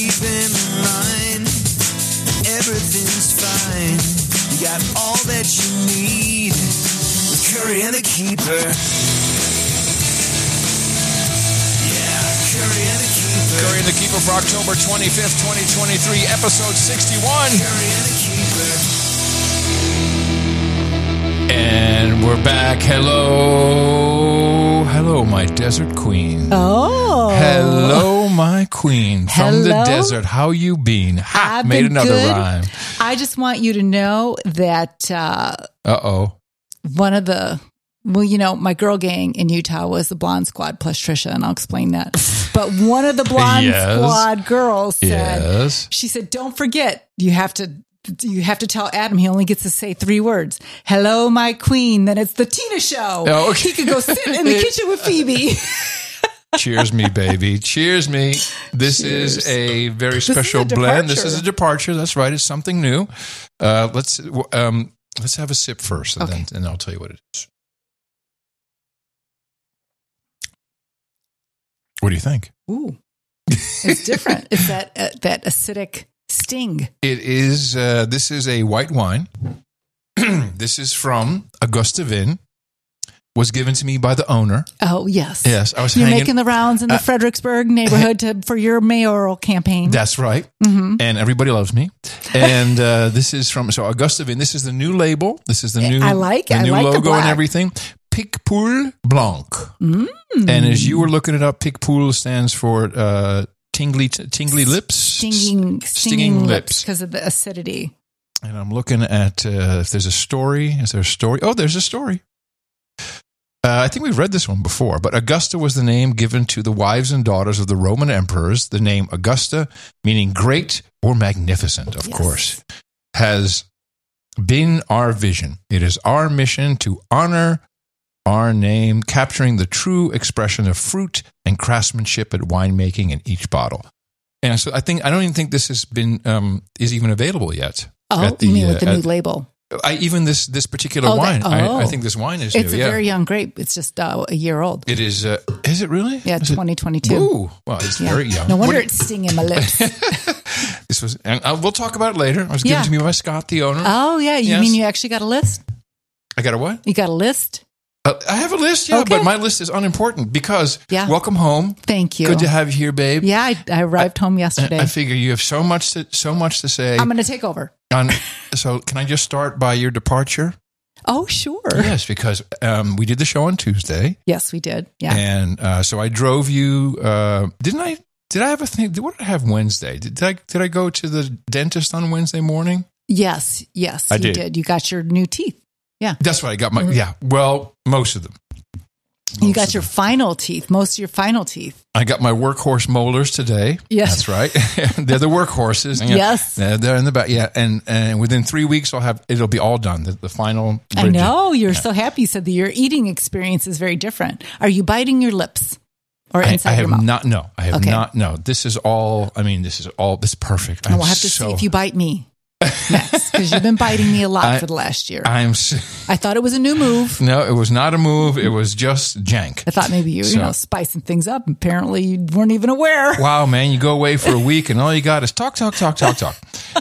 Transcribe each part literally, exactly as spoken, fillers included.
keep in line. Everything's fine. You got all that you need with Curry and the Keeper. Yeah, Curry and the Keeper. Curry and the Keeper for October twenty-fifth, twenty twenty-three, episode sixty-one. Curry and the Keeper. And we're back. Hello. Hello, my desert queen. Oh. Hello, my queen from the Hello? desert. How you been? Ha, I've made been another good. rhyme. I just want you to know that uh, Uh-oh. one of the, well, you know, my girl gang in Utah was the Blonde Squad plus Trisha, and I'll explain that. But one of the Blonde Yes. Squad girls said, Yes. she said, don't forget, you have to, you have to tell Adam he only gets to say three words. Hello, my queen. Then it's the Tina show. Oh, okay. He could go sit in the kitchen with Phoebe. Cheers me, baby. Cheers me. This Cheers. is a very is a special blend. This is departure. a departure. That's right. It's something new. Uh, let's um, let's have a sip first, and Okay. then and I'll tell you what it is. What do you think? Ooh, it's different. It's that, uh, that acidic sting. It is. Uh, this is a white wine. This is from Augusta Vin. Was given to me by the owner. Oh, yes. Yes, I was You're hanging. making the rounds in the uh, Fredericksburg neighborhood to, for your mayoral campaign. That's right. Mhm. And everybody loves me. And uh, this is from, so Augusta Vin, this is the new label. This is the new, I like it. the I new like the logo and black. everything. Picpoul Blanc. Mm. And as you were looking it up, Picpoul stands for uh, tingly, tingly lips. Stinging, stinging, Stinging lips lips. because of the acidity. And I'm looking at uh, if there's a story. Is there a story? Oh, there's a story. Uh, I think we've read this one before, but Augusta was the name given to the wives and daughters of the Roman emperors. The name Augusta, meaning great or magnificent, of Yes. course, has been our vision. It is our mission to honor our name, capturing the true expression of fruit and craftsmanship at winemaking in each bottle. And so I think I don't even think this has been um, is even available yet. Oh, At the, you mean with the uh, new at- label? I, even this this particular Oh, wine, that- I, oh. I think this wine is It's new. a Yeah, very young grape. It's just uh, a year old. it is. Uh, is it really? Yeah, Is it- twenty twenty-two. Ooh, well, it's Yeah. very young. No wonder What- it's stinging my lips. this was. And uh, we'll talk about it later. It was given Yeah. to me by Scott, the owner. Oh, yeah. You Yes. mean you actually got a list? I got a what? You got a list? Uh, I have a list, yeah, Okay. but my list is unimportant because. Yeah. Welcome home. Thank you. Good to have you here, babe. Yeah, I, I arrived home yesterday. I figure you have so much to so much to say. I'm going to take over. on, so can I just start by your departure? Oh, sure. Yes, because um, we did the show on Tuesday. Yes, we did. Yeah. And uh, so I drove you. Uh, didn't I? Did I have a thing? What did I have Wednesday? Did, did I? Did I go to the dentist on Wednesday morning? Yes, yes, I you did. did. You got your new teeth. Yeah. That's right. I got my. Yeah. Well, most of them. You Most got of your them. final teeth, most of your final teeth. I got my workhorse molars today. Yes. That's right. They're the workhorses. Yeah. Yes. They're, they're in the back. Yeah. And and within three weeks, I'll have it'll be all done. The, the final. I bridge. know. You're so happy. You said that your eating experience is very different. Are you biting your lips or I, inside I your have mouth? not. No, I have Okay. not. No, this is all. I mean, this is all. This is perfect. And I'm we'll have to so, see if you bite me next because you've been biting me a lot I- for the last year. I'm. So, I thought it was a new move. no, it was not a move. It was just jank. I thought maybe you were, So- you know, spicing things up. Apparently, you weren't even aware. Wow, man, you go away for a week and all you got is talk, talk, talk, talk, talk.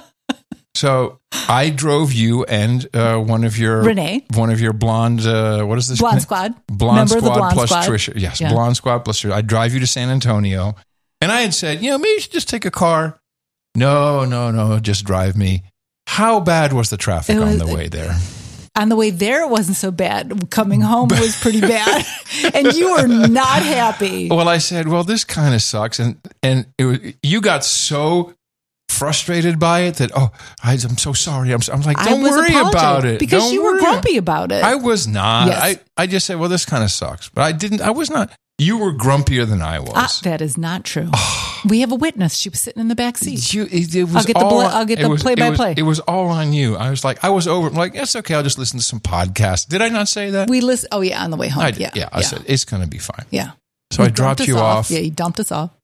So I drove you and uh, one of your Renee. one of your blonde. Uh, what is this? Blonde name? Squad. Blonde Member of the Squad Blonde plus Squad. Trisha. Yes, Yeah. Blonde Squad plus Trisha. I drive you to San Antonio, and I had said, you know, maybe you should just take a car. No, no, no, just drive me. How bad was the traffic It was- on the way there? On the way there, it wasn't so bad. Coming home was pretty bad. And you were not happy. Well, I said, well, this kind of sucks, and and it was, you got so frustrated by it that oh, I, I'm so sorry. I'm, I'm like, I don't was worry apologetic about it because Don't you were worry. grumpy about it. I was not. Yes. I I just said, well, this kind of sucks, but I didn't. I was not. You were grumpier than I was. Ah, that is not true. We have a witness. She was sitting in the back seat. You, it, it was I'll get the all, bl- I'll get it the was- play-by-play. It was, it was all on you. I was like, I was over. I'm like, it's okay. I'll just listen to some podcasts. Did I not say that? We listen. Oh yeah, on the way home. I did. yeah, Yeah, I said it's going to be fine. yeah. So You I dropped dumped us you off. Yeah, you dumped us off.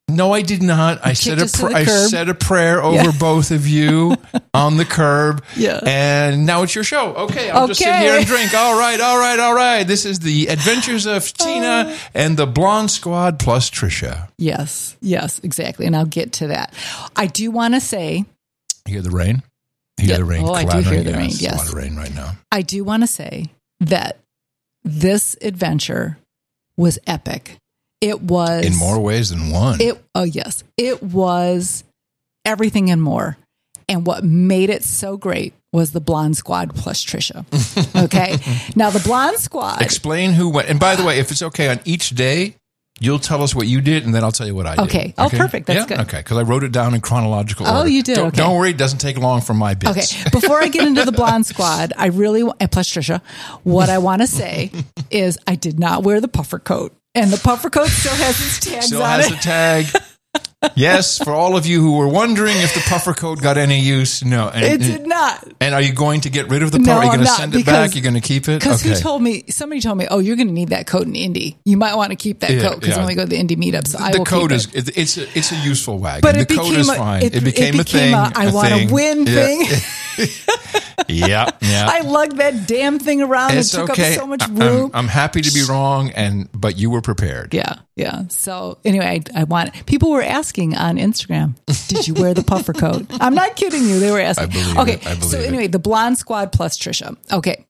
No, I did not. I said a us to pr- the I curb. said a prayer over Yeah. both of you on the curb. Yeah. And now it's your show. Okay, I'll just sit Okay. here and drink. All right, all right, all right. This is the Adventures of Tina and the Blonde Squad plus Trisha. Yes, yes, exactly. And I'll get to that. I do want to say, You hear the rain? You hear Yeah. the rain Oh, I do clattering? hear the Yeah, rain, it's yes. a lot of rain right now. I do want to say that this adventure was epic. It was In more ways than one. It oh yes, it was everything and more. And what made it so great was the Blonde Squad plus Trisha. Okay, now the Blonde Squad. Explain who went. And by the way, if it's okay, on each day, you'll tell us what you did, and then I'll tell you what I did. Okay. Oh, perfect. That's yeah? good. Okay, because I wrote it down in chronological Oh, order. you did? Don't, Okay. don't worry, it doesn't take long for my bits. Okay, before I get into the Blonde Squad, I really wa- and plus Trisha, what I want to say is I did not wear the puffer coat, and the puffer coat still has its tags Still on has it. the tag. Yes, for all of you who were wondering if the puffer coat got any use, no. And, It did not. and are you going to get rid of the No, puffer? Are you I'm going to not, send it because- back? You're going to keep it? Because Okay. who told me? Somebody told me, "Oh, you're going to need that coat in Indy. You might want to keep that Yeah, coat because yeah. when we go to the Indy meetup, so I the will coat keep is it." it, it's a, it's a useful wagon. But the it coat became is a- fine. it- It, became it a became thing. a I wanna thing. win Yeah. thing. yeah, yeah. I lugged that damn thing around. It's it took okay. up so much I- room. I'm, I'm happy to be wrong, and but you were prepared. Yeah, yeah. So anyway, I, I want people were asking on Instagram, "Did you wear the puffer coat?" I'm not kidding you. They were asking. I believe okay, it. I believe so it. anyway, the Blonde Squad plus Trisha. Okay,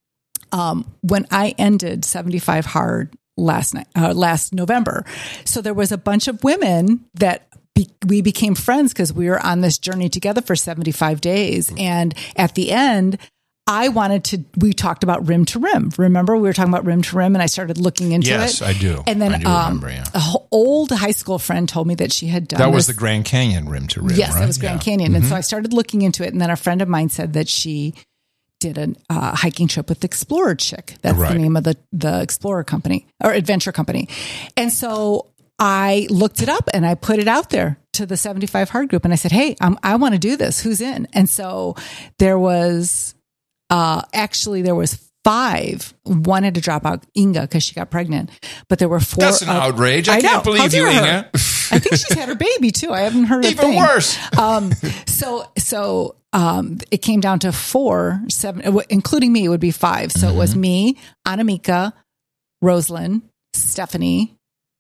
um, when I ended seventy-five hard last night, uh, last November, so there was a bunch of women that. Be, we became friends because we were on this journey together for seventy-five days. And at the end, I wanted to, we talked about rim to rim. Remember, we were talking about rim to rim and I started looking into Yes, it. I do. And then I do um, remember, yeah. a ho- old high school friend told me that she had done That was this. the Grand Canyon rim to rim, Yes, right? that was Grand Yeah. Canyon. And so I started looking into it. And then a friend of mine said that she did a uh, hiking trip with Explorer Chick. That's Right. the name of the, the Explorer company or adventure company. And so I looked it up and I put it out there to the seventy-five hard group. And I said, "Hey, I'm, I want to do this. Who's in?" And so there was, uh, actually there was five. One had to drop out, Inga, because she got pregnant, but there were four. That's an uh, outrage. I, I can't know. believe How you, dare her. Inga. I think she's had her baby too. I haven't heard a Even thing. worse. Um, so, so, um, it came down to four, seven, including me, it would be five. So it was Mm-hmm. me, Anamika, Rosalind, Stephanie.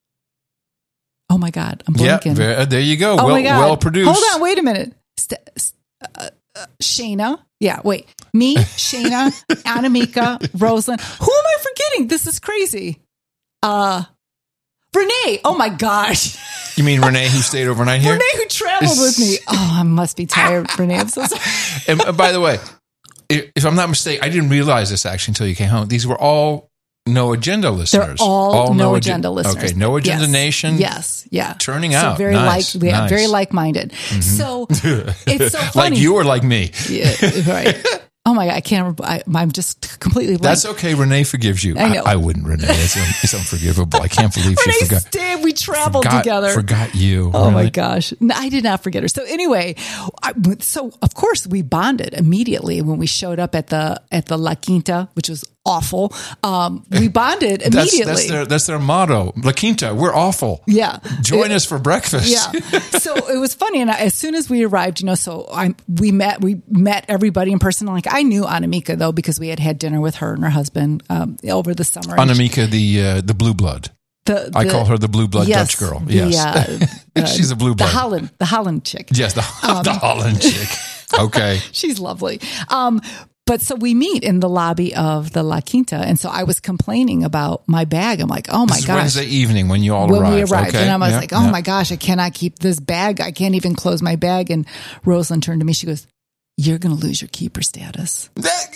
Oh my God. I'm Yeah, blanking. ver- there you go. oh well, my God. well produced. Hold on. Wait a minute. St- uh, uh, Shayna. Yeah. Wait, me, Shayna, Anamika, Rosalind. Who am I forgetting? This is crazy. Uh, Renee. Oh my gosh. You mean Renee, who stayed overnight here? Renee who traveled with me. Oh, I must be tired, Renee. I'm so sorry. And uh, by the way, if, if I'm not mistaken, I didn't realize this actually until you came home. These were all No Agenda listeners. They're all, No Agen- Agenda listeners. Okay, No Agenda Yes. Nation. Yes, yeah. Turning so out. very Nice, like, yeah, nice. Mm-hmm. very like-minded. So it's so funny. Like you or like me. Yeah, right. Oh my God, I can't. remember. I, I'm just completely blank. That's okay. Renee forgives you. I know. I, wouldn't, Renee. It's, un, it's unforgivable. I can't believe she Renee forgot. stayed. We traveled forgot, together. Forgot you. Oh my Really? gosh. No, I did not forget her. So anyway, I, so of course we bonded immediately when we showed up at the, at the La Quinta, which was awful. Um, we bonded That's, immediately. that's their that's their motto. La Quinta, we're awful. Yeah. Join It- us for breakfast. Yeah. So it was funny. And I, as soon as we arrived, you know, so I, we met, we met everybody in person. Like I knew Anamika though, because we had had dinner with her and her husband, um, over the summer. And Anamika, the uh, the blue blood. the, I the- call her the blue blood yes, Dutch girl. the, Yes. uh, She's a blue the blood. Holland, the Holland chick. Yes, the, Um, the Holland chick. Okay. She's lovely. Um, but so we meet in the lobby of the La Quinta. And so I was complaining about my bag. I'm like, oh my This is gosh. Wednesday evening when you all When arrived. we arrived. Okay. And I was Yeah, like, oh yeah. my gosh, I cannot keep this bag. I can't even close my bag. And Rosalind turned to me. She goes, "You're going to lose your keeper status."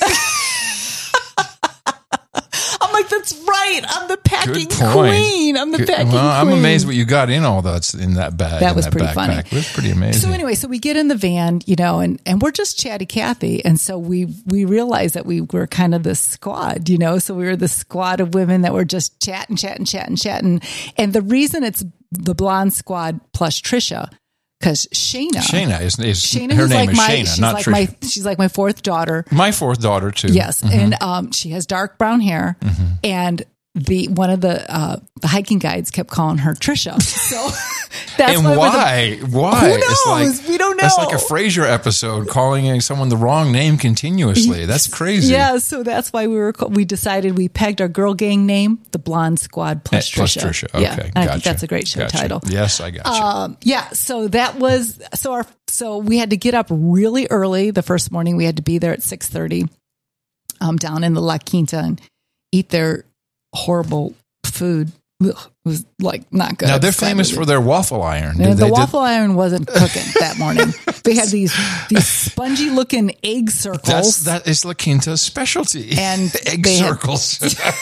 I'm like, that's right. I'm the packing Good point. queen. I'm the Good- packing well, I'm queen. amazed what you got in all that's in that bag. That in was pretty backpack. funny. It was pretty amazing. So anyway, so we get in the van, you know, and, and we're just chatty Cathy. And so we, we realized that we were kind of this squad, you know, so we were this squad of women that were just chatting, chatting, chatting, chatting. And the reason it's the Blonde Squad plus Trisha, because Shayna, Shayna is, is Shayna, her who's name like is my, Shayna, she's not like Trisha. my, she's like my fourth daughter. My fourth daughter too. Yes. And, um, she has dark brown hair and the one of the uh, the hiking guides kept calling her Trisha. So that's and why? Why? The, why? Who knows? It's like, we don't know. That's like a Frasier episode calling someone the wrong name continuously. That's crazy. Yeah, so that's why we were we decided we pegged our girl gang name, the Blonde Squad plus Eh, plus Trisha. Trisha. Okay, yeah, gotcha. I think that's a great show Gotcha. title. Yes, I got you. Um, yeah, so that was so our so we had to get up really early the first morning. We had to be there at six thirty, um, down in the La Quinta and eat their horrible food. Ugh, it was like not good. Now they're famous for their waffle iron. And Did the they- waffle iron wasn't cooking that morning. They had these these spongy looking egg circles. That's that is La Quinta's specialty. And egg they had- circles.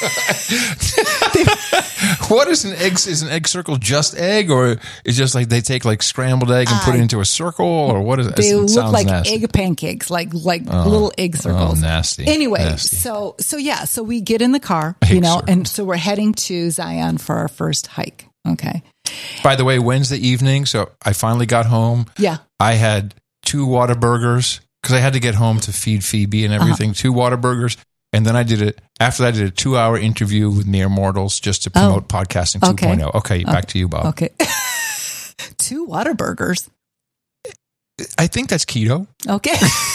What is an egg? Is an egg circle just egg, or is just like they take like scrambled egg and put it into a circle, or what is it? They It look sounds like nasty. egg pancakes, like like little egg circles. Oh, nasty. Anyway, Nasty. so so yeah, so we get in the car, Egg you know, circles. and so we're heading to Zion for our first hike. Okay. By the way, Wednesday evening, so I finally got home. Yeah. I had two Whataburgers because I had to get home to feed Phoebe and everything. Two Whataburgers. And then I did it, after that, I did a two hour interview with Mere Mortals just to promote podcasting okay. 2.0. Okay, back to you, Bob. Okay. Two Whataburgers. I think that's keto. Okay.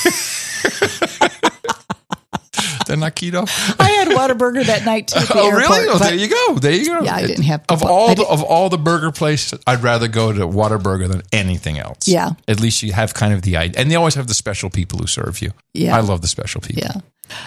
They're not keto. I had Whataburger that night too at the Oh, airport. really? Oh, but- there you go. There you go. Yeah, I didn't have of I all the, didn't- of all the burger places. I'd rather go to Whataburger than anything else. Yeah. At least you have kind of the idea, and they always have the special people who serve you. Yeah. I love the special people. Yeah.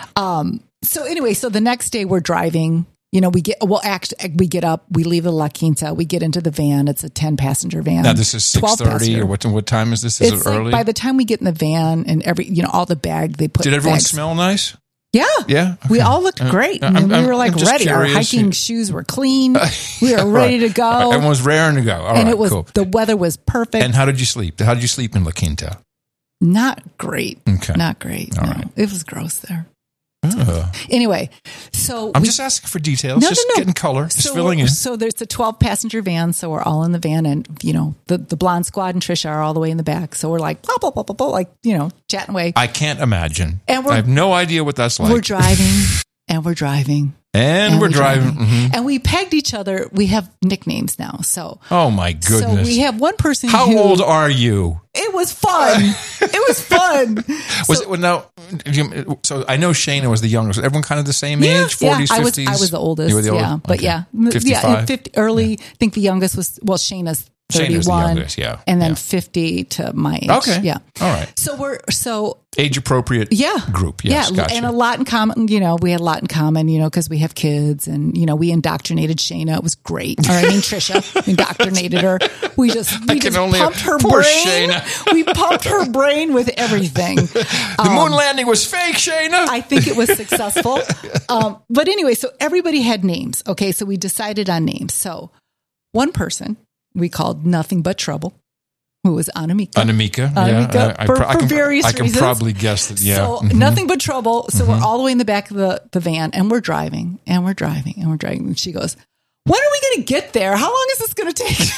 Um, so anyway, so the next day we're driving, you know, we get, well, act, we get up, we leave the La Quinta, we get into the van. It's a ten passenger van. Now this is six twelve thirty, passenger. or what? What time is this? Is It's it like early? by the time we get in the van and every, you know, all the bag they put. Did everyone bags. smell nice? Yeah. Yeah. We Okay. all looked Uh, great. I I'm- mean, we I'm- were like I'm just ready. Our curious. hiking shoes were clean. We were Right. ready to go. Everyone was raring to go. All and right, it was, cool. the weather was perfect. And how did you sleep? How did you sleep in La Quinta? Not great. Okay. Not great. All no. right. It was gross there. Uh, Anyway, so I'm we- just asking for details, No, just no, no. getting color, just so, filling in. So there's a twelve passenger van. So we're all in the van and, you know, the, the Blonde Squad and Trisha are all the way in the back. So we're like, blah, blah, blah, blah, blah, like, you know, chatting away. I can't imagine. And we're- I have no idea what that's like. We're driving and we're driving. and, and we're driving. mhm. And we pegged each other. We have nicknames now. So, Oh my goodness! so we have one person How who, old are you? It was fun. It was fun. Was So- it well, now? you- So I know Shayna was the youngest. Everyone kind of the same Yeah, age, forties, yeah. I was, fifties. I was the oldest. You were the yeah, oldest? but Okay. yeah, yeah, fifty-five. fifty early. I think the youngest was well, Shayna's Shayna's the thirty-one, youngest, yeah, and then yeah. fifty to my age. Okay. yeah. All right. So we're so Age appropriate. yeah Group. Yes. yeah, Gotcha. and a lot in common. You know, we had a lot in common. You know, because we have kids, and you know, we indoctrinated Shayna. It was great. Or I mean, Trisha we indoctrinated her. We just we I can just only- pumped her poor brain. Shayna. We pumped her brain with everything. the moon landing was fake, Shayna. I think it was successful. Um, but anyway, so everybody had names. Okay, so we decided on names. So one person we called Nothing But Trouble, who was Anamika. Anamika. Anamika, yeah, I, I, for- pro- I for can, various I can reasons. probably guess that. Yeah. So Mhm. Nothing But Trouble. So we're all the way in the back of the, the van and we're driving and we're driving and we're driving. And she goes, when are we going to get there? How long is this going to take?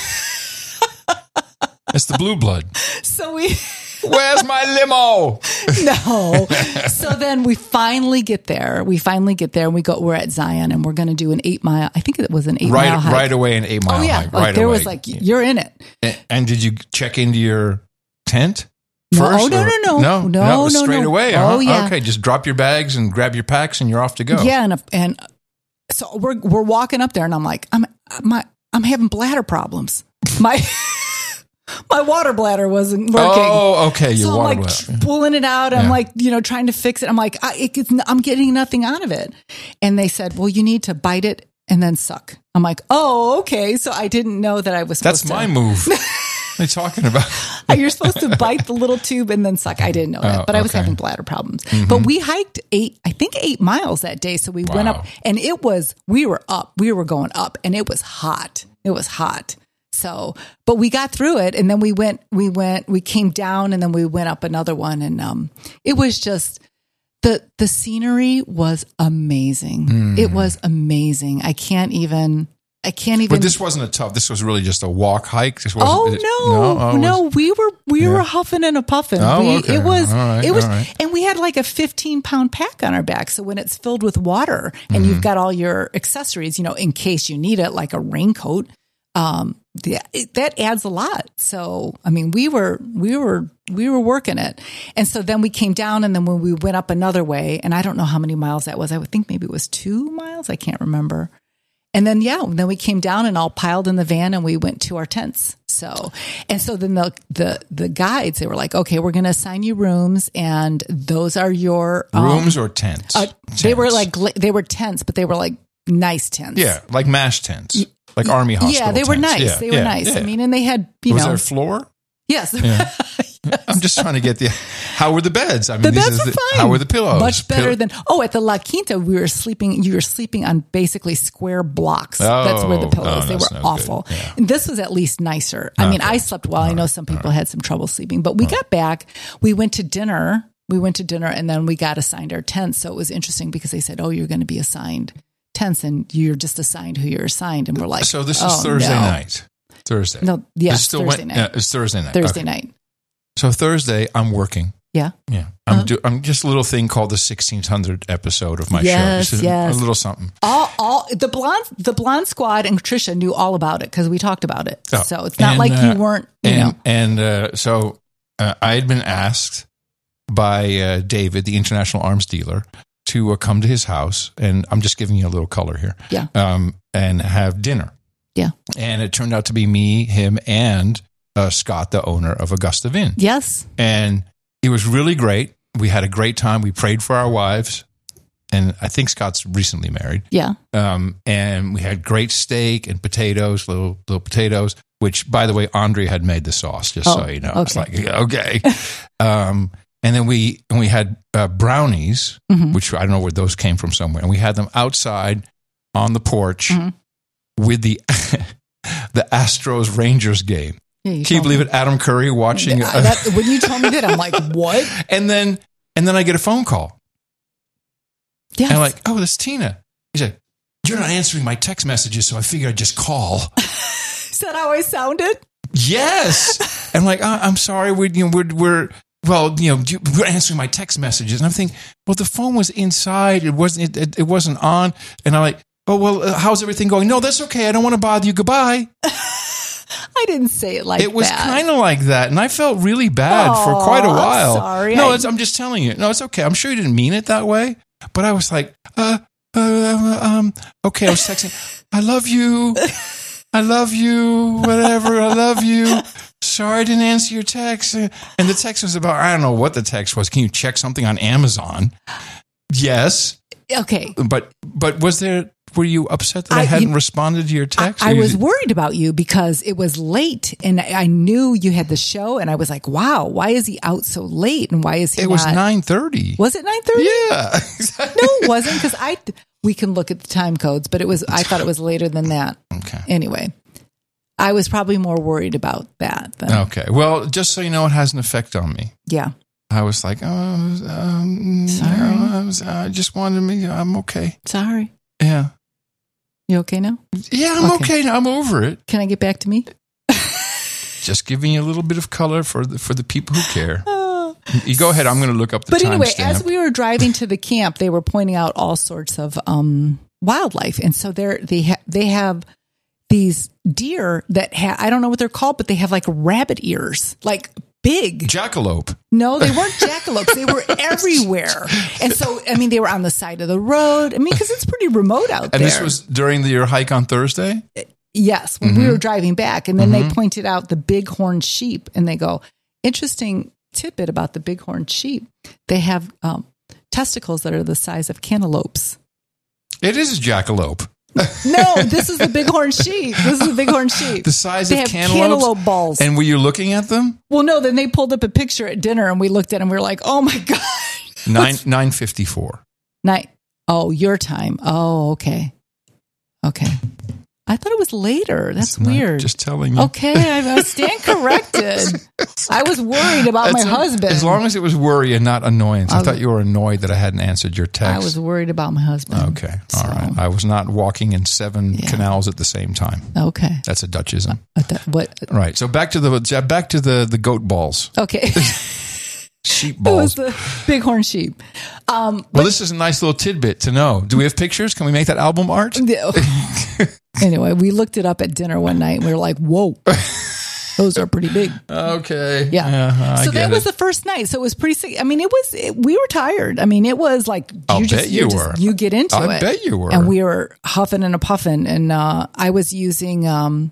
It's the blue blood. So we... Where's my limo? No. So then we finally get there. We finally get there and we go, we're at Zion and we're going to do an eight mile, I think it was an eight Right, mile hike. right away, an eight mile Oh yeah. hike. Like Right there away. was like, you're in it. And, and did you check into your tent No, first? oh, no, or- no, no. no, No, it was no, straight no. away. Oh, huh? yeah. Okay, just drop your bags and grab your packs, and you're off to go. Yeah. And, and so we're, we're walking up there and I'm like, I'm, my, I'm having bladder problems. My, my water bladder wasn't working. Oh, okay. Your So I'm water like bladder. pulling it out. I'm Yeah. like, you know, trying to fix it. I'm like, I, it, it's, I'm getting nothing out of it. And they said, well, you need to bite it and then suck. I'm like, oh, okay. So I didn't know that I was supposed That's my to. move. What are you talking about? You're supposed to bite the little tube and then suck. I didn't know that, Oh, but I was okay. having bladder problems. But we hiked eight, I think eight miles that day. So we went Wow. up and it was, we were up, we were going up and it was hot. It was hot. So, but we got through it and then we went, we went, we came down and then we went up another one. And, um, it was just, the, the scenery was amazing. Mm. It was amazing. I can't even, I can't even. But this wasn't a tough. This was really just a walk hike. This wasn't, Oh it, no, no, oh, it no, was- we were we Yeah. were huffing and a puffing. Oh, we, okay. It was All right, it was, all right. and we had like a fifteen pound pack on our back. So when it's filled with water and Mm-hmm. you've got all your accessories, you know, in case you need it, like a raincoat, um, the, it, that adds a lot. So I mean, we were we were we were working it, and so then we came down, and then when we went up another way, and I don't know how many miles that was. I would think maybe it was two miles. I can't remember. And then, yeah, then we came down and all piled in the van and we went to our tents. So, and so then the, the, the guides, they were like, okay, we're going to assign you rooms and those are your um, rooms or tents? uh, they were Tents. like, gla- they were tents, but they were like nice tents. yeah, like MASH tents, like Army hospital. Yeah, they were tents. nice. Yeah, they were yeah, nice. yeah. I mean, and they had, you was know, there a floor? yes. Yeah. I'm just trying to get the. How were the beds? I mean, The this beds is were the, fine. How were the pillows? Much better Pill- than oh, at the La Quinta we were sleeping. You were sleeping on basically square blocks. Oh, that's where the pillows. oh, they were that's no awful. good. Yeah. And this was at least nicer. I mean, Okay. I slept well. I know some people had some trouble sleeping, but we got back. We went to dinner. We went to dinner, and then we got assigned our tents. So it was interesting because they said, "Oh, you're going to be assigned tents, and you're just assigned who you're assigned." And we're like, So this is oh, Thursday no. night. Thursday. No, yes, It's still Thursday Wed- night. Yeah, it's Thursday night. Thursday Okay. night. So Thursday, I'm working. Yeah. Yeah, I'm Uh-huh. do, I'm just a little thing called the sixteen hundred episode of my Yes, show. Just a, yes. a little something. All, all the blonde, the blonde squad and Tricia knew all about it because we talked about it. Oh, So it's not and, like uh, you weren't, you and know. and uh, so uh, I had been asked by uh, David, the international arms dealer, to uh, come to his house, and I'm just giving you a little color here. Yeah. Um, and have dinner. Yeah. And it turned out to be me, him, and uh, Scott, the owner of Augusta Vin. Yes. And it was really great. We had a great time. We prayed for our wives. And I think Scott's recently married. Yeah. Um, and we had great steak and potatoes, little little potatoes, which, by the way, Andre had made the sauce, just Oh, so you know. It's okay. like, okay. um, and then we and we had uh, brownies, Mhm. which I don't know where those came from somewhere. And we had them outside on the porch Mhm. with the the Astros Rangers game. Yeah, you Can you told believe me. it? Adam Curry watching Yeah, that, when you told me that, I'm like, what? and then and then I get a phone call. Yes. And I'm like, oh, that's Tina. He said, you're not answering my text messages, so I figured I'd just call. Is that how I sounded? Yes. And I'm like, oh, I'm sorry. We're, you know, we're, we're, well, you know, you- we're answering my text messages. And I'm thinking, well, the phone was inside. It wasn't, it, it, it wasn't on. And I'm like, oh, well, uh, how's everything going? No, that's okay. I don't want to bother you. Goodbye. I didn't say it like It was that. kind of like that. And I felt really bad for Oh, quite a I'm while. sorry. No, I- it's, I'm just telling you. No, it's okay. I'm sure you didn't mean it that way. But I was like, uh, uh, um, okay, I was texting, I love you. I love you. Whatever. I love you. Sorry I didn't answer your text. And the text was about, I don't know what the text was. Can you check something on Amazon? Yes. Okay. But, but was there, were you upset that I, I- hadn't you- responded to your text? I, I Or you was did- worried about you because it was late and I I knew you had the show and I was like, wow, why is he out so late? And why is he It was not- nine thirty. Was it nine thirty? Yeah. Exactly. No, it wasn't because I, we can look at the time codes, but it was, I thought it was later than that. Okay. Anyway, I was probably more worried about that than, Okay. Well, just so you know, it has an effect on me. yeah. I was like, oh, um, Sorry. I, was, I just wanted me. I'm okay. Sorry. Yeah. You okay now? Yeah, I'm Okay. okay. now. I'm over it. Can I get back to me? Just giving you a little bit of color for the for the people who care. You go ahead. I'm going to look up the But anyway, timestamp. as we were driving to the camp, they were pointing out all sorts of um, wildlife, and so they're, they ha- they have these deer that ha- I don't know what they're called, but they have like rabbit ears, like big. Jackalope. No, they weren't jackalopes. They were everywhere, and so I mean, they were on the side of the road. I mean, because it's pretty remote out And there. this was during the, your hike on Thursday? Yes, when Mm-hmm. we were driving back, and then they pointed out the bighorn sheep, and they go, interesting tidbit about the bighorn sheep. They have um, testicles that are the size of cantaloupes. It is a jackalope. No, this is the bighorn sheep. This is the bighorn sheep. The size they of have cantaloupes? cantaloupe balls. And were you looking at them? well, no, then they pulled up a picture at dinner, and we looked at it, and we were like, oh my god, Nine nine fifty four. night. Oh, your time. Oh, okay, okay. I thought it was later. That's It's not- weird. Just telling you. Okay, I I stand corrected. I was worried about my That's a- husband. As long as it was worry and not annoyance. I, I was- thought you were annoyed that I hadn't answered your text. I was worried about my husband. Okay. All So- right. I was not walking in seven Yeah. canals at the same time. Okay. That's a Dutchism. I thought- What? Right. So back to the back to the, the goat balls, Okay. sheep It was balls. the bighorn sheep. Um, Well, this is a nice little tidbit to know. Do we have pictures? Can we make that album art? no. Anyway, we looked it up at dinner one night and we were like, whoa, those are pretty big. Okay. Yeah. I so get that was it. the first night. So it was pretty sick. I mean, it was, it, we were tired. I mean, it was like, you I'll just, bet you you just, were. you get into I it. bet you were. And we were huffing and a puffing. And, uh, I was using, um,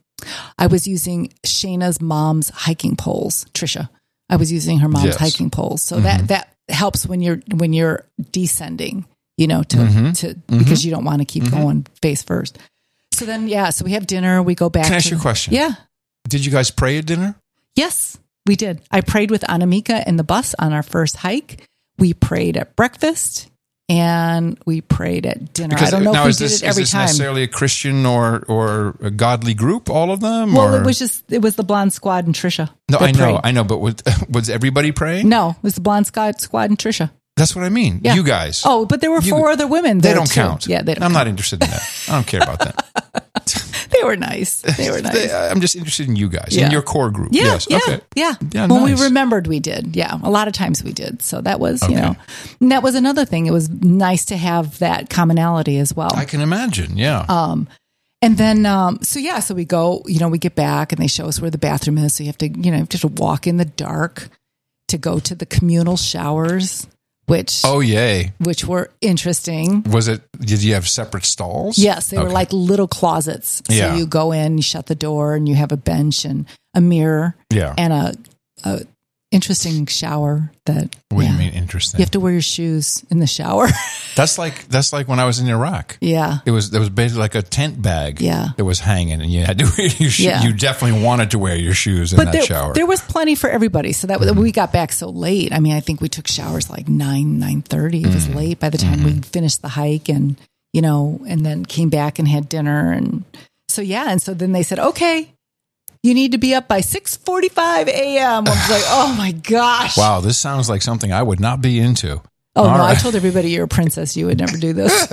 I was using Shayna's mom's hiking poles, Trisha. I was using her mom's Yes. hiking poles. So Mhm. that, that helps when you're, when you're descending, you know, to, Mhm. to, because you don't want to keep going face first. So then, yeah, so we have dinner, we go back. Can I ask to you a the- question? Yeah. Did you guys pray at dinner? Yes, we did. I prayed with Anamika in the bus on our first hike. We prayed at breakfast and we prayed at dinner. I don't know now if we is did this, it every is this time. necessarily a Christian or or a godly group, all of them? Well, or? it was just, it was the Blonde Squad and Trisha. No, that I know, prayed. I know, but was, was everybody praying? No, it was the Blonde Squad, Squad and Trisha. That's what I mean. Yeah. You guys. Oh, but there were You- four other women they there don't too. count. Yeah, they don't I'm count. not interested in that. I don't care about that. They were nice. They were nice. They- I'm just interested in you guys, Yeah. in your core group. Yeah, yes. yeah, Okay. yeah. Yeah, When nice. we remembered, we did. Yeah, a lot of times we did. So that was, you Okay. know, and that was another thing. It was nice to have that commonality as well. I can imagine. Yeah. Um, and then, um, so yeah, so we go, you know, we get back and they show us where the bathroom is. So you have to, you know, you have to walk in the dark to go to the communal showers, which, oh, yay. which were interesting. Was it, did you have separate stalls? Yes, they were Okay. like little closets. So Yeah. you go in, you shut the door, and you have a bench and a mirror Yeah. and a, a interesting shower that. What do yeah. you mean interesting? You have to wear your shoes in the shower. That's like that's like when I was in Iraq. yeah. It was there was basically like a tent bag. Yeah. That was hanging, and you had to wear your shoes. Yeah. You definitely wanted to wear your shoes in But that there, shower. there was plenty for everybody. So that Mm-hmm. we got back so late. I mean, I think we took showers like nine, nine thirty. It was Mm-hmm. late by the time we finished the hike and, you know, and then came back and had dinner. And so, yeah. And so then they said, okay, you need to be up by six forty-five a.m. I was like, oh my gosh. Wow, this sounds like something I would not be into. Oh, All no, I right. told everybody you're a princess. You would never do this.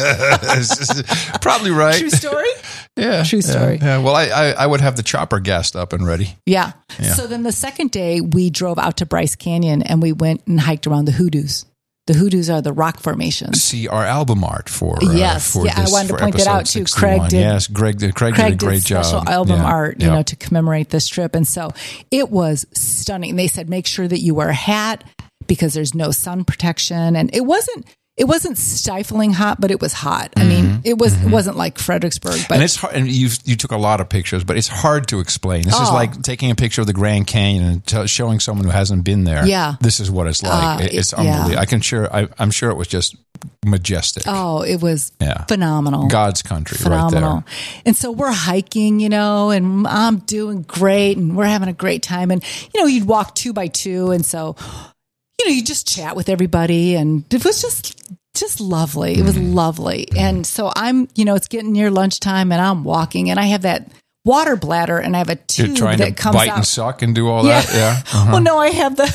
Probably right. True story? Yeah, True yeah, story. Yeah, Well, I, I I would have the chopper gassed up and ready. Yeah. Yeah. So then the second day, we drove out to Bryce Canyon and we went and hiked around the hoodoos. The hoodoos are the rock formations. See our album art for uh, Yes. For Yeah, I this- wanted to for point that episode out, too. sixty-one. Craig did- Yes, Greg did. Craig, Craig did a great did special job. album Yeah, art, you yeah. know, to commemorate this trip. And so it was stunning. They said, make sure that you wear a hat because there's no sun protection. And it wasn't, it wasn't stifling hot, but it was hot. I mean, it was, it wasn't like Fredericksburg, but Mm-hmm. and it's hard. And you you took a lot of pictures, but it's hard to explain. This is Oh. like taking a picture of the Grand Canyon and t- showing someone who hasn't been there. Yeah. this is what it's like. Uh, It- it's it- yeah. unbelievable. I can sure. I, I'm sure it was just majestic. oh, it was Yeah. phenomenal. God's country, Phenomenal. right And so we're hiking, you know, and I'm doing great and we're having a great time. And, you know, you'd walk two by two. And so, you know, you just chat with everybody and it was just, just lovely. It was lovely. And so I'm, you know, it's getting near lunchtime and I'm walking and I have that water bladder and I have a there. tube You're trying that to comes bite out. and suck and do all Yeah. that. Yeah. Uh-huh. Well, no, I have the,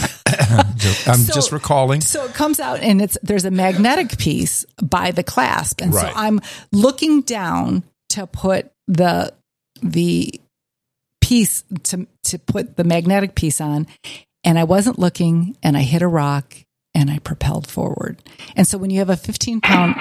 I'm So- just recalling. So it comes out and it's there's a magnetic piece by the clasp. And Right. so I'm looking down to put the the piece to to put the magnetic piece on and I wasn't looking and I hit a rock and I propelled forward. And so when you have a fifteen pound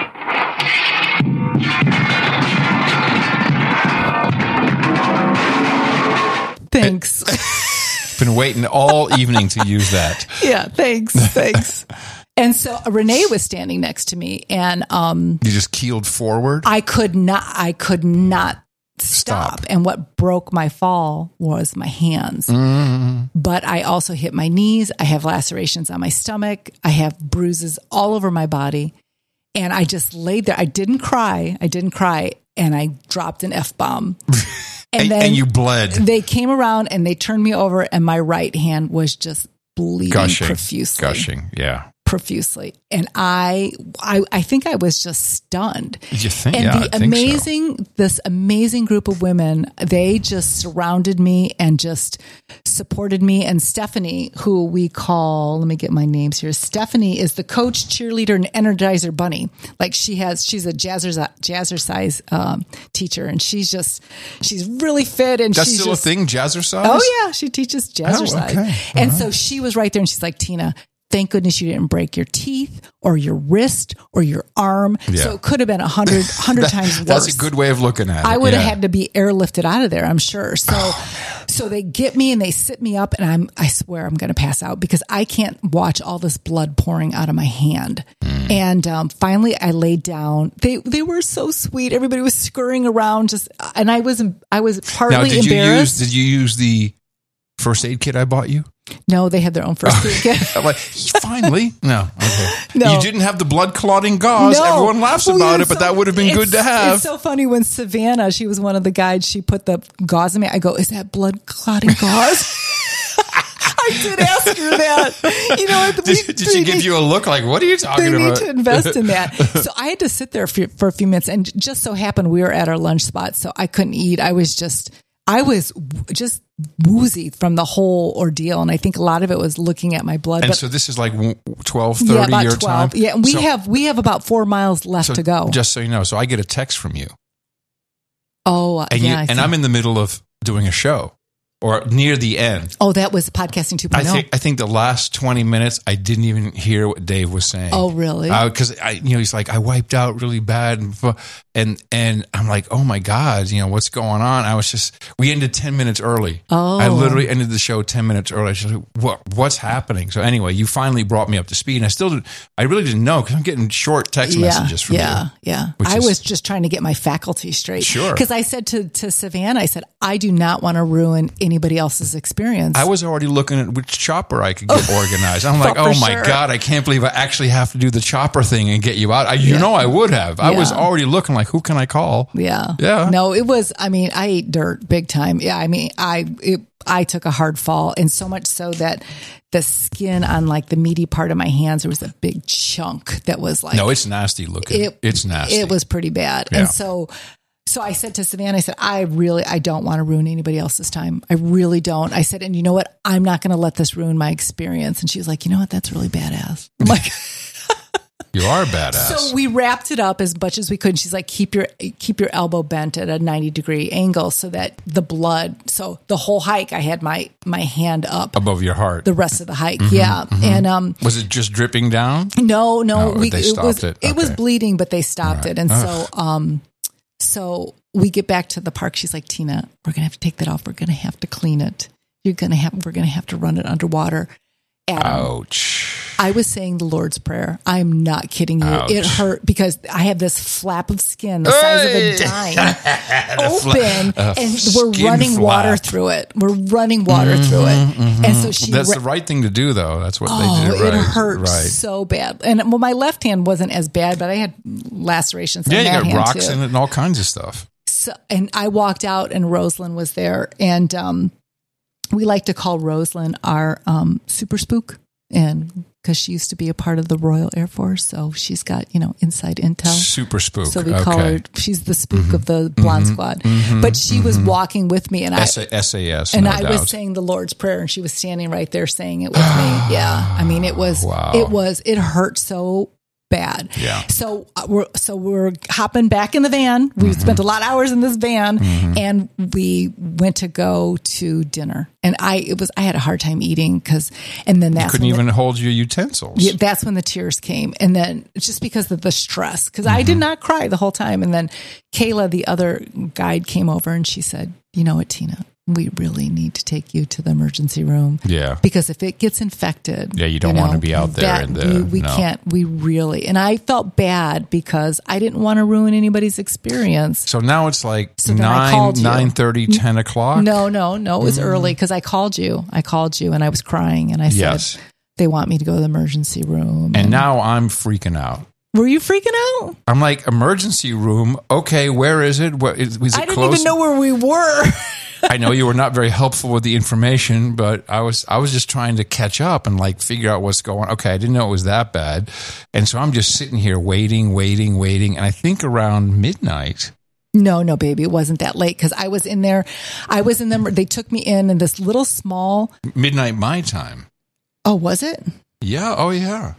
Thanks. Been waiting all evening to use that. Yeah, thanks. Thanks. And so Renee was standing next to me and um You just keeled forward. I could not, I could not stop. Stop. And what broke my fall was my hands. Mm-hmm. But I also hit my knees. I have lacerations on my stomach. I have bruises all over my body. And I just laid there. I didn't cry. I didn't cry. And I dropped an F-bomb. And, And, then and you bled. they came around and they turned me over and my right hand was just bleeding Gushing. profusely. Gushing. Yeah. profusely. And I, I, I think I was just stunned. Did you think? And Yeah, the I think so. amazing, this amazing group of women, they just surrounded me and just supported me. And Stephanie, who we call, let me get my names here. Stephanie is the coach, cheerleader, and energizer bunny. Like she has, she's a jazzercise, jazzercise um, teacher, and she's just, she's really fit. And That's she's still just, a thing, jazzercise? Oh yeah, she teaches jazzercise. Oh, okay. And All so she was right there, and she's like, Tina, thank goodness you didn't break your teeth or your wrist or your arm. Yeah. So it could have been a hundred, hundred times worse. That's a good way of looking at it. I would have yeah. had to be airlifted out of there, I'm sure. So, so they get me and they sit me up, and I'm, I swear I'm going to pass out because I can't watch all this blood pouring out of my hand. Mm. And um, finally I laid down. They, they were so sweet. Everybody was scurrying around just, and I was, I was partly now, did embarrassed. You use, did you use the first aid kit I bought you? No, they had their own first aid kit. I'm like, finally? No. Okay. No. You didn't have the blood clotting gauze. No. Everyone laughs Well, about yeah, it, but so that would have been it's- good to have. It's so funny when Savannah, she was one of the guides, she put the gauze in me. I go, is that blood clotting gauze? I did ask her that. You know, did, did she give you a look like, what are you talking they about? need to invest in that. So I had to sit there for, for a few minutes, and just so happened we were at our lunch spot, so I couldn't eat. I was just, I was just woozy from the whole ordeal, and I think a lot of it was looking at my blood. And but, so this is like twelve thirty yeah, about your twelve. time? Yeah, and we So- have we have about four miles left so to go. Just so you know, so I get a text from you. Oh, And, yeah. you, I and think- I'm in the middle of doing a show or near the end. Oh, that was podcasting two I point oh. think I think the last twenty minutes I didn't even hear what Dave was saying. Oh, really? Because I, you know, he's like, I wiped out really bad, and and and I'm like, oh my god, you know what's going on? I was just, we ended ten minutes early. Oh. I literally ended the show ten minutes early. I was like, what what's happening? So anyway, you finally brought me up to speed, and I still, did, I really didn't know because I'm getting short text yeah, messages from yeah, you. yeah. which I is- was just trying to get my faculty straight. Sure. Because I said to, to Savannah, I said, I do not want to ruin anybody else's experience. I was already looking at which chopper I could get organized. I'm like, For oh my sure. God, I can't believe I actually have to do the chopper thing and get you out. I, you Yeah. know I would have. I was Yeah. already looking like, who can I call? Yeah. Yeah. No, it was, I mean, I ate dirt big time. Yeah. I mean, I, it, I took a hard fall, and so much so that the skin on like the meaty part of my hands, there was a big chunk that was like, No, it's nasty looking. It- it's nasty. it was pretty bad. Yeah. And so, so I said to Savannah, I said, I really, I don't want to ruin anybody else's time. I really don't. I said, and you know what? I'm not going to let this ruin my experience. And she was like, you know what? That's really badass. I'm like, You are badass. so we wrapped it up as much as we could. She's like, keep your, keep your elbow bent at a ninety degree angle so that the blood, so the whole hike, I had my, my hand up Above your heart. the rest of the hike. Yeah. And, um, Was it just dripping down? No, no, Oh, we, they it stopped was it. it was Okay. bleeding, but they stopped All right. it. And Ugh. so, um, so we get back to the park. She's like, Tina, we're gonna have to take that off. We're gonna have to clean it. You're gonna have. We're gonna have to run it underwater. Adam, Ouch. I was saying the Lord's Prayer. I'm not kidding you. Ouch. It hurt because I have this flap of skin the size of a Hey! dime open, a and we're skin running water flap. through it. We're running water through it, and so she. That's ra- the right thing to do, though. That's what Oh, they did. Right. it hurt Right. so bad. And well, my left hand wasn't as bad, but I had lacerations on Yeah, that you got hand rocks too. in it and all kinds of stuff. So, and I walked out, and Rosalind was there, and um, we like to call Rosalind our um, super spook, and because she used to be a part of the Royal Air Force, so she's got you know inside intel. Super spook. So we okay. call her. She's the spook of the Blonde Squad. But she was walking with me, and I S A S. and no I doubt. was saying the Lord's Prayer, and she was standing right there saying it with me. Yeah, I mean, it was, Wow. it was, it hurt so bad. Yeah. So uh, we're so we're hopping back in the van. We Mm-hmm. spent a lot of hours in this van, and we went to go to dinner. And I, it was, I had a hard time eating because, and then that's Couldn't when the- even hold your utensils. yeah, that's when the tears came. And then it's just because of the stress, because I Mm-hmm. did not cry the whole time. And then Kayla, the other guide, came over and she said, you know what, Tina, we really need to take you to the emergency room. Yeah. Because if it gets infected, Yeah, you don't want to be out there that in the- we, we no. can't, we really, and I felt bad because I didn't want to ruin anybody's experience. So now it's like So then I nine, called you. nine thirty, ten o'clock. No, no, no, it was Mm. early because I called you. I called you and I was crying and I said, Yes. they want me to go to the emergency room. And now I'm freaking out. Were you freaking out? I'm like, emergency room. Okay, where is it? What is, is it I didn't close? even know where we were. I know you were not very helpful with the information, but I was I was just trying to catch up and like figure out what's going on. Okay, I didn't know it was that bad. And so I'm just sitting here waiting, waiting, waiting. And I think around midnight. No, no, baby, it wasn't that late because I was in there. I was in them. They took me in in this little small. Midnight my time. Oh, was it? Yeah. Oh, yeah.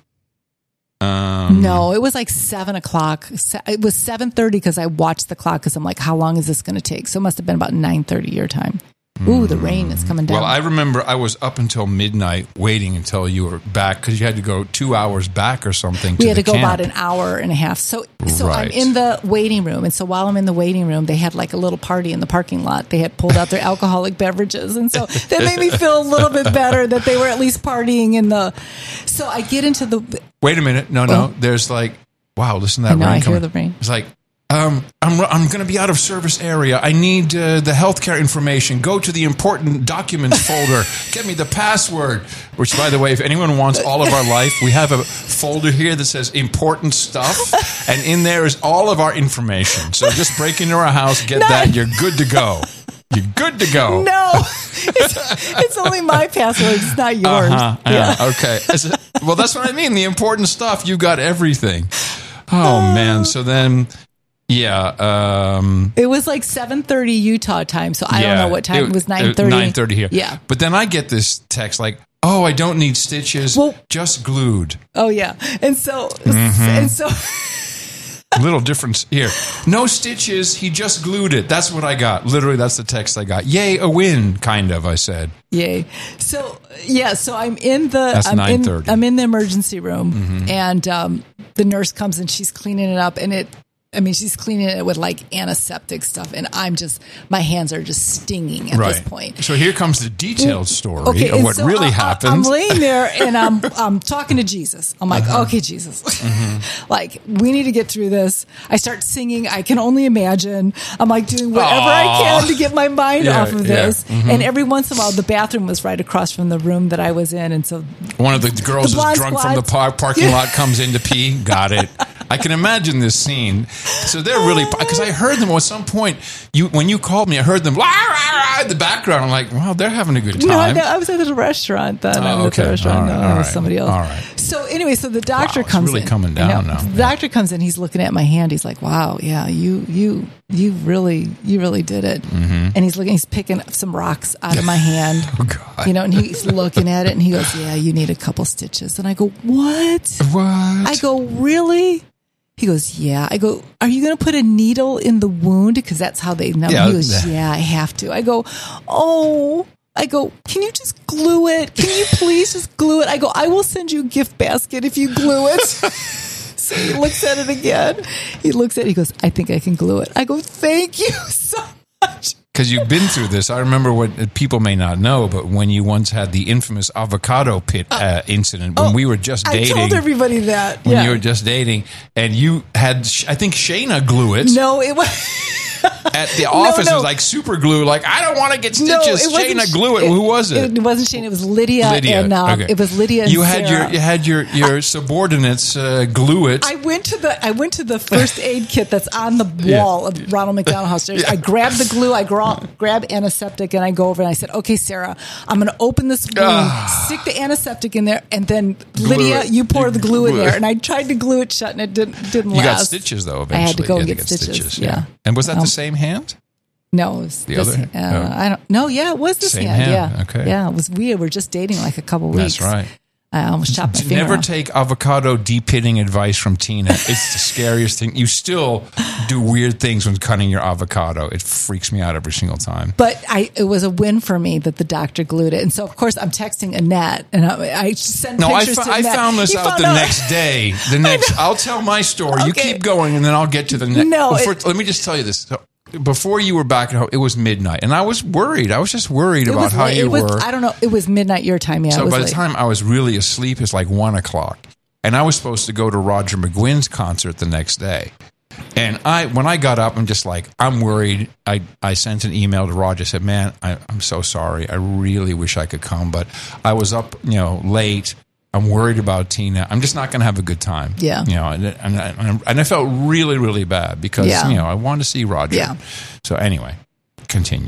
Um, no, it was like seven o'clock. It was seven thirty because I watched the clock because I'm like, how long is this going to take? So it must have been about nine thirty your time. Ooh, the rain is coming down. Well, I remember I was up until midnight waiting until you were back because you had to go two hours back or something. We to had the to go camp. about an hour and a half. So, so Right. I'm in the waiting room, and so while I'm in the waiting room, they had like a little party in the parking lot. They had pulled out their alcoholic beverages, and so that made me feel a little bit better that they were at least partying in the. So I get into the. Wait a minute. No, no. Oh. There's like, wow, listen to that I know, rain I hear coming. the rain. It's like, um, I'm I'm going to be out of service area. I need uh, the healthcare information. Go to the important documents folder. Get me the password. Which, by the way, if anyone wants all of our life, we have a folder here that says important stuff, and in there is all of our information. So just break into our house, get No. that, you're good to go. You're good to go. No, it's, it's only my password. It's not yours. Uh-huh, Yeah. uh, okay. Is it- well, that's what I mean. The important stuff. You got everything. Oh man. So then, yeah. Um, It was like seven thirty Utah time, so I yeah, don't know what time. It, was nine thirty. Nine thirty here. Yeah. But then I get this text like, "Oh, I don't need stitches. Well- just glued." Oh yeah, and so Mm-hmm. and so. Little difference here. No stitches. He just glued it. That's what I got. Literally, that's the text I got. Yay, a win, kind of, I said. Yay. So, yeah, so I'm in the That's I'm in, nine thirty. I'm in the emergency room and um, the nurse comes and she's cleaning it up and it I mean, she's cleaning it with like antiseptic stuff and I'm just my hands are just stinging at Right. this point. So here comes the detailed story Okay, of and what so really I, happened. I'm laying there and I'm I'm talking to Jesus. I'm like, Uh-huh. okay, Jesus, Mm-hmm. like we need to get through this. I start singing. I can only imagine. I'm like doing whatever I Aw. can to get my mind Yeah, off of yeah. this. And every once in a while, the bathroom was right across from the room that I was in, and so One of the girls The is blonde drunk squad. from the par- parking lot, comes in to pee. Got it. I can imagine this scene. So they're really, because I heard them at some point. You when you called me, I heard them "Rah, rah, rah," in the background. I'm like, wow, they're having a good no, time. no, I was at the restaurant then. Oh, I was okay. at the restaurant. All right, no, all it was right, somebody else. all right. So anyway, so the doctor Wow, it's comes really in. coming I know. down now. The doctor comes in. He's looking at my hand. He's like, "Wow, yeah, you, you, you really, you really did it." Mm-hmm. And he's looking. He's picking up some rocks out of my hand. Oh, God. You know, and he's looking at it, and he goes, "Yeah, you need a couple stitches." And I go, "What?" What? I go, "Really?" He goes, "Yeah." I go, "Are you going to put a needle in the wound? Because that's how they know." Yeah, He goes, the- "Yeah, I have to." I go, "Oh." I go, "Can you just glue it? Can you please just glue it?" I go, "I will send you a gift basket if you glue it." So he looks at it again. He looks at it. He goes, "I think I can glue it." I go, "Thank you so much." Because you've been through this. I remember what people may not know, but when you once had the infamous avocado pit uh, incident, when oh, we were just I dating. told everybody that. when yeah. you were just dating, and you had, I think Shayna glue it. No, it was. At the office, no. it was like super glue. Like, I don't want to get No, stitches. it wasn't Shayna, Sh- glue it. Who was it? It wasn't Shane. It was Lydia. Lydia. And, uh, Okay. It was Lydia and You had Sarah. your you had your your subordinates uh, glue it. I went to the I went to the first aid kit that's on the Yeah. wall of Ronald McDonald House. Yeah. I grabbed the glue, I gra- grab antiseptic, and I go over and I said, "Okay, Sarah, I'm going to open this wound, Ah. stick the antiseptic in there, and then Glue Lydia, it. you pour You the glue in glue it. there." And I tried to glue it shut, and it didn't didn't you last. got stitches though. Eventually, I had to go You and had get to stitches. Yeah. And was that Um, the same hand? No, it was The this, other? Uh, No. I don't. No, yeah, it was this Same hand. hand. Yeah, Okay. Yeah, it was. We were just dating like a couple weeks. That's right. I almost chopped my finger Never off. take avocado de-pitting advice from Tina. It's the scariest thing. You still do weird things when cutting your avocado. It freaks me out every single time. But I, it was a win for me that the doctor glued it, and so of course I'm texting Annette, and I, I sent No, I, pictures fo- to I Annette. found this You out found the next day. The next, I'll tell my story. You Okay. keep going, and then I'll get to the next. No, Before, it- let me just tell you this. So, before you were back at home, it was midnight, and I was worried. I was just worried It about was how late. you it was, were. I don't know. It was midnight your time. Yeah. So it was by the late. time I was really asleep, it's like one o'clock, and I was supposed to go to Roger McGuinn's concert the next day. And I, when I got up, I'm just like, I'm worried. I, I sent an email to Roger. Said, "Man, I, I'm so sorry. I really wish I could come, but I was up, you know, late. I'm worried about Tina. I'm just not going to have a good time." Yeah. you know, and and, and, and I felt really, really bad because Yeah. you know I wanted to see Roger. Yeah. So anyway, continue.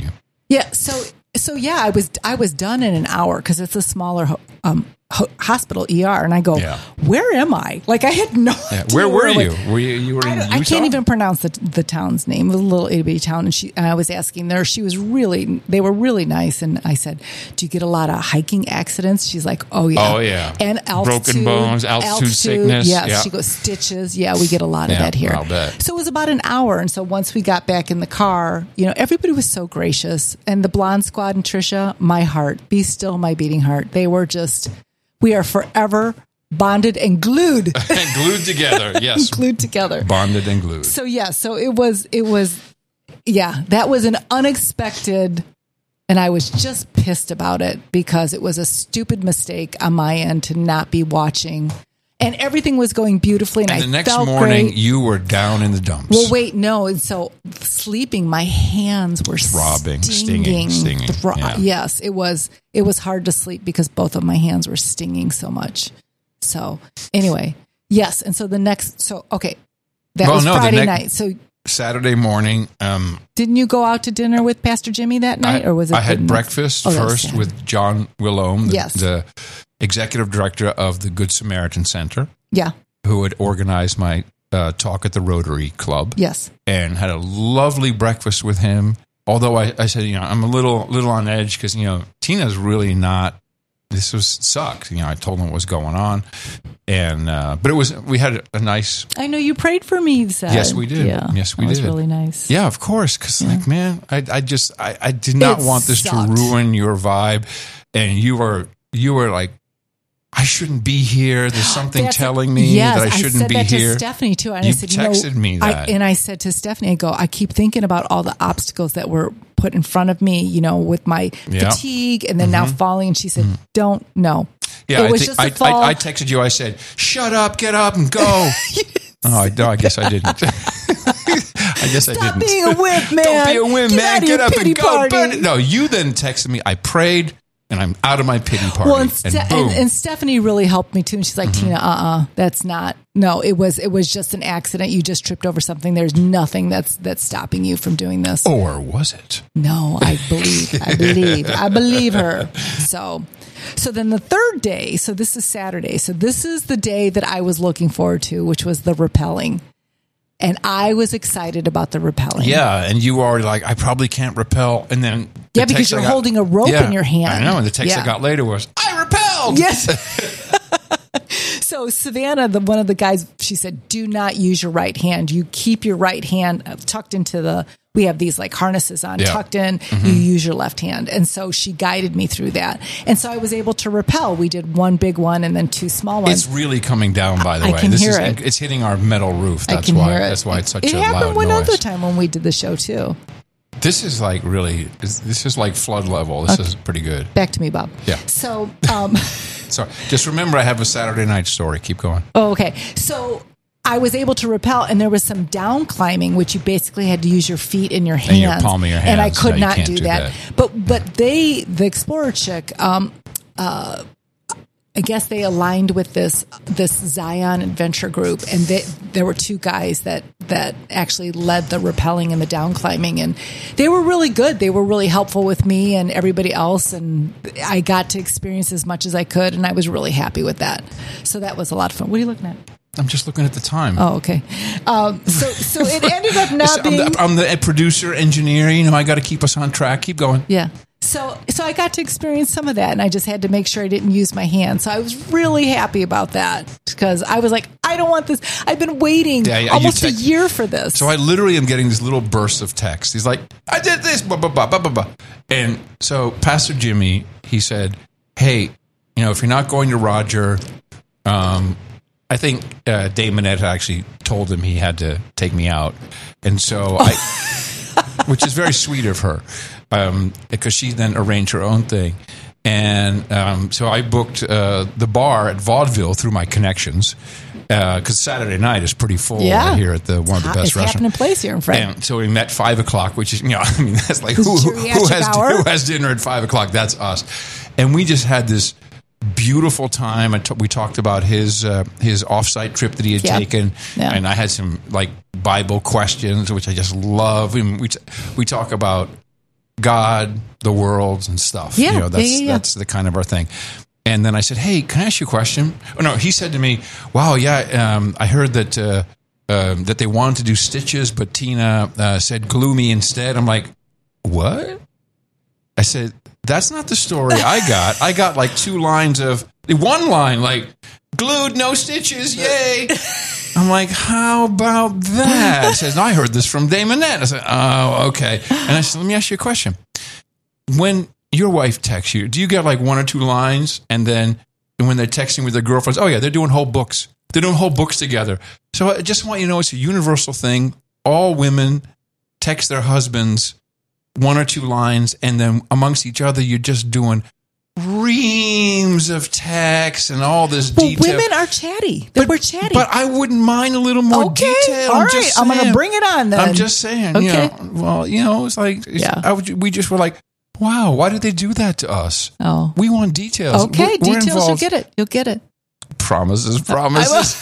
Yeah. So, so yeah, I was, I was done in an hour because it's a smaller, um, ho- hospital E R. And I go, Yeah. where am I? Like I had no Yeah. idea Where were I you? was. Were you, you were I, in don't- Utah? I can't even pronounce the, the town's name. It was a little itty bitty town. And she, and I was asking there, she was really, they were really nice. And I said, do you get a lot of hiking accidents? She's like, oh yeah. Oh, yeah. And altitude. Broken bones, altitude sickness. Yes. Yeah. She goes, stitches. Yeah. We get a lot of Yeah, that here. I'll bet. So it was about an hour. And so once we got back in the car, you know, everybody was so gracious. And the Blonde Squad and Trisha, my heart, be still my beating heart. They were just, we are forever bonded and glued, And glued together. Yes. glued together. Bonded and glued. So yeah, so it was, it was, yeah, that was an unexpected, and I was just pissed about it because it was a stupid mistake on my end to not be watching, and everything was going beautifully, and, And I the next felt morning, great. you were down in the dumps. Well, wait, no, and so sleeping, my hands were Throbbing, stinging, stinging, Thro- yeah. Yes, it was. It was hard to sleep because both of my hands were stinging so much. So anyway, yes, and so the next, so okay, that Well, was no, the Friday next- night. So Saturday morning, um, didn't you go out to dinner with Pastor Jimmy that night, I, or was it? I had the next- breakfast Oh, that was first Saturday. with John Willome, the, Yes. the executive director of the Good Samaritan Center, Yeah. who had organized my uh, talk at the Rotary Club, Yes. and had a lovely breakfast with him. Although I, I said, you know, I'm a little little on edge because, you know, Tina's really not. This was sucks. You know, I told him what was going on, and uh, but it was we had a, a nice. I know you prayed for me. You said. Yes, we did. Yeah. Yes, we that was did. really nice. Yeah, of course. Because like, man, I, I just, I, I did not It want this sucked. to ruin your vibe, and you were, you were like, I shouldn't be here. There's something That's- telling me yes, that I shouldn't said be that here. To Stephanie too, and You I said, you know, texted me I, that. and I said to Stephanie, I go, I keep thinking about all the obstacles that were put in front of me, you know, with my Yeah. fatigue, and then now falling. And she said, "Don't no." Yeah, it was I, thi- just a I, fall. I, I texted you. I said, "Shut up, get up, and go." oh, I, no, I guess I didn't. I guess I Stop didn't. being a wimp, man. Don't be a wimp, Get man. out of Get your up pity and go. party. Burn it. No, you then texted me. I prayed, and I'm out of my pity party. Well, and, and Ste- boom. Mm-hmm. and, and Stephanie really helped me too. And she's like, Tina, uh, uh that's not. No, it was it was just an accident. You just tripped over something. There's nothing that's that's stopping you from doing this. or was it? No, I believe, I believe, I believe her. So, so then the third day. So this is Saturday. So this is the day that I was looking forward to, which was the rappelling. And I was excited about the rappelling. Yeah, and you were already like, I probably can't rappel. And then the Yeah, because text I you're got- holding a rope Yeah, in your hand. I know. And the text I Yeah. got later was, I repelled. Yes. So Savannah, the one of the guys, she said, do not use your right hand. You keep your right hand tucked into the, we have these like harnesses on, Yeah. tucked in, you use your left hand. And so she guided me through that. And so I was able to rappel. We did one big one and then two small ones. It's really coming down, by the I way. can this hear is, it. It's hitting our metal roof. I That's can why. hear it. That's why it's such it a happened loud one noise. other time when we did the show too. This is like really. This this is like flood level. This is pretty good. Back to me, Bob. Yeah. So, um, Sorry. Just remember, I have a Saturday night story. Keep going. oh, okay. So I was able to rappel, and there was some down climbing, which you basically had to use your feet and your hands. your palm of your And I hands. could No, you not can't do, do that. that. But but they, the Explorer chick, um, uh, I guess they aligned with this this Zion Adventure group, and they, there were two guys that that actually led the rappelling and the down climbing, and they were really good. They were really helpful with me and everybody else, and I got to experience as much as I could, and I was really happy with that. So that was a lot of fun. What are you looking at? I'm just looking at the time. Oh, okay. Um, so so it ended up not I'm, being. the, I'm the producer, engineer. You know, I got to keep us on track. Keep going. Yeah. So so I got to experience some of that, and I just had to make sure I didn't use my hand. So I was really happy about that because I was like, I don't want this. I've been waiting Yeah, yeah, you almost text- a year for this. So I literally am getting these little bursts of text. He's like, I did this, blah, blah, blah, blah, blah, blah. And so Pastor Jimmy, he said, hey, you know, if you're not going to Roger, um, I think uh, Dave Manette actually told him he had to take me out. And so I, which is very sweet of her, um, because she then arranged her own thing. And um, so I booked uh, the bar at Vaudeville through my connections, because Saturday night is pretty full Yeah. here at the one of the best it's happening restaurants. place here in Fred. And so we met five o'clock, which is, you know, I mean, that's like, who, who, who Geriatric has, hour. who has dinner at five o'clock? That's us. And we just had this beautiful time. I t- we talked about his uh, his offsite trip that he had Yeah. taken, Yeah. and I had some like Bible questions, which I just love. We we, t- we talk about God, the world, and stuff. Yeah, you know, that's yeah, yeah, yeah. that's the kind of our thing. And then I said, "Hey, can I ask you a question?" Oh no, he said to me, "Wow, yeah, um, I heard that uh, uh, that they wanted to do stitches, but Tina uh, said glue me instead." I'm like, "What?" I said, "That's not the story I got. I got like two lines of one line, like glued, no stitches, yay." I'm like, "How about that?" He says, "No, I heard this from Damonette." I said, "Oh, okay." And I said, "Let me ask you a question. When your wife texts you, do you get like one or two lines, and then when they're texting with their girlfriends, oh yeah, they're doing whole books. They're doing whole books together." So I just want you to know it's a universal thing. All women text their husbands one or two lines, and then amongst each other, you're just doing reams of text and all this Well, detail. women are chatty. They were chatty. But I wouldn't mind a little more okay, detail. all I'm right. just I'm going to saying. bring it on then. I'm just saying. Okay. You know, well, you know, it's like it's, Yeah. I would, we just were like, wow, why did they do that to us? Oh. We want details. Okay, We're- we're details. You'll involved. get it. You'll get it. Promises, promises.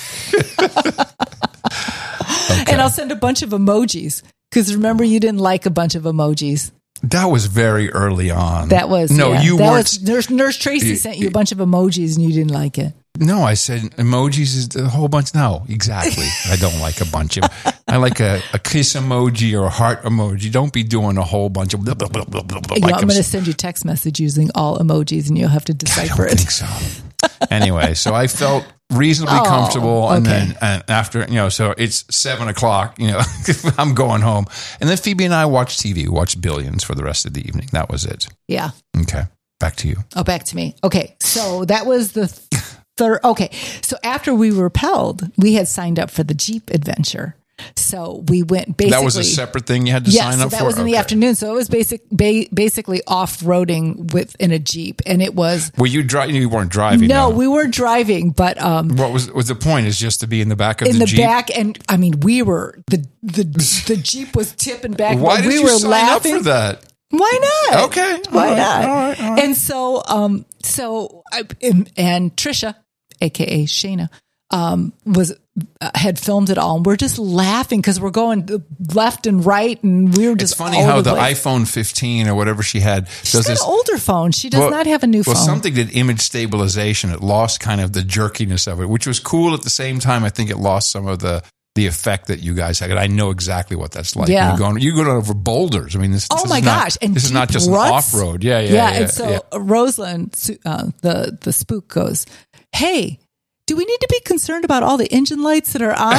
Okay. And I'll send a bunch of emojis because remember you didn't like a bunch of emojis. That was very early on. That was no, yeah. you that weren't. Was, Nurse, Nurse Tracy You- sent you a bunch of emojis and you didn't like it. No, I said emojis is a whole bunch. No, exactly. I don't like a bunch of. I like a, a kiss emoji or a heart emoji. Don't be doing a whole bunch of. Blah, blah, blah, blah, blah, blah, You know, like I'm going to s- send you text message using all emojis and you'll have to I decipher don't it. think so. Anyway, so I felt reasonably Oh, comfortable, and okay. then and after you know, so it's seven o'clock. You know, I'm going home, and then Phoebe and I watched T V, watched Billions for the rest of the evening. That was it. Yeah. Okay, back to you. Oh, back to me. Okay. So that was the third. Okay. So after we were repelled, we had signed up for the Jeep adventure. So we went basically. That was a separate thing you had to Yes, sign so up that for. was in the Okay. afternoon. So it was basic, ba- basically off-roading with in a Jeep, and it was Were you driving? You weren't driving. no, though. we weren't driving, but um, What was was the point? Is just to be in the back of in the the Jeep. back, and I mean, we were the the the Jeep was tipping back. Why but did we you were sign laughing. up for that? Why not? Okay. Why All right. not? All right. All right. And so, um, so I, and, and Trisha, aka Shayna, um, was uh, had filmed it all, and we're just laughing because we're going left and right, and we were just. It's funny all how over the place. iPhone fifteen or whatever she had She's does got this. an older phone. She does well- not have a new well, phone. something did image stabilization. It lost kind of the jerkiness of it, which was cool. At the same time, I think it lost some of the the effect that you guys had. And I know exactly what that's like. Yeah. You're going, you're going over boulders. I mean, this. Oh this my is not- gosh! And this is not deep just an ruts. off road. Yeah, yeah, yeah. yeah. and so yeah. Rosalind, uh, the the spook, goes, "Hey, do we need to be concerned about all the engine lights that are on?"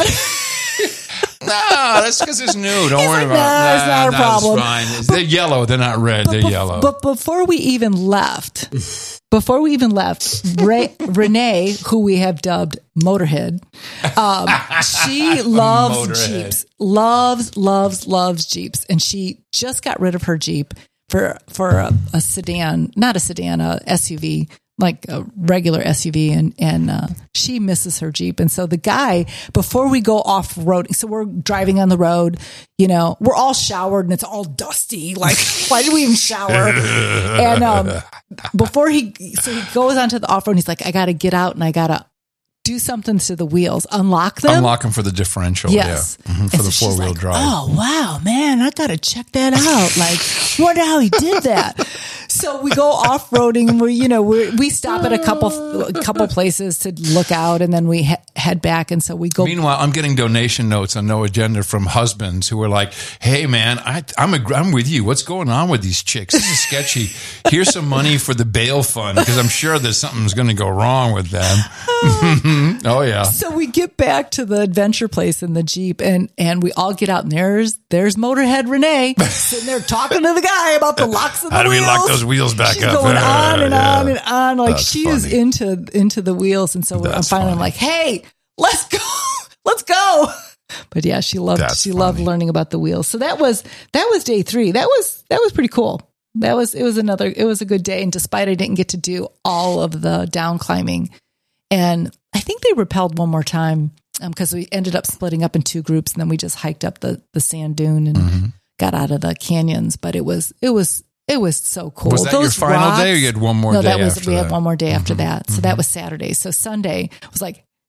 No, that's because it's new. Don't He's worry like, about it. "No, it's not a no, problem." It's fine. They're yellow. They're not red. They're Bef- yellow. But before we even left, before we even left, Ray, Renee, who we have dubbed Motorhead, um, she loves Motorhead. Jeeps, loves, loves, loves Jeeps, and she just got rid of her Jeep for for a, a sedan, not a sedan, a S U V. Like a regular S U V, and and uh, she misses her Jeep, and so the guy, before we go off roading, so we're driving on the road, you know, we're all showered and it's all dusty. Like, why did we even shower? And um, before he, so he goes onto the off road, and he's like, I got to get out and I got to do something to the wheels, unlock them. Unlock them for the differential. Yes. Yeah. Mhm, And for so the she's four wheel like, drive. Oh, wow, man, I got to check that out. Like, wonder how he did that. So we go off roading, and we, you know, we we stop at a couple a couple places to look out, and then we he- head back. And so we go. Meanwhile, I'm getting donation notes on No Agenda from husbands who are like, "Hey, man, I, I'm a, I'm with you. What's going on with these chicks? This is sketchy. Here's some money for the bail fund because I'm sure that something's going to go wrong with them." Oh yeah. So we get back to the adventure place in the Jeep, and and we all get out, and there's there's Motorhead Renee sitting there talking to the guy about the locks of the How do we wheels. lock those wheels back She's up? going on and Yeah. on and on, like That's she is funny. into into the wheels. And so I'm That's finally I'm funny. like, hey, let's go, let's go. But yeah, she loved That's she loved funny. learning about the wheels. So that was that was day three. That was that was pretty cool. That was it was another it was a good day. And despite I didn't get to do all of the down climbing, and I think they rappelled one more time because um, we ended up splitting up in two groups, and then we just hiked up the the sand dune and Mm-hmm. got out of the canyons. But it was it was it was so cool. Was that Those your final rocks- day, or you had one more no, day that was after we that? had one more day after Mm-hmm. that. So that was Saturday. So Sunday was like,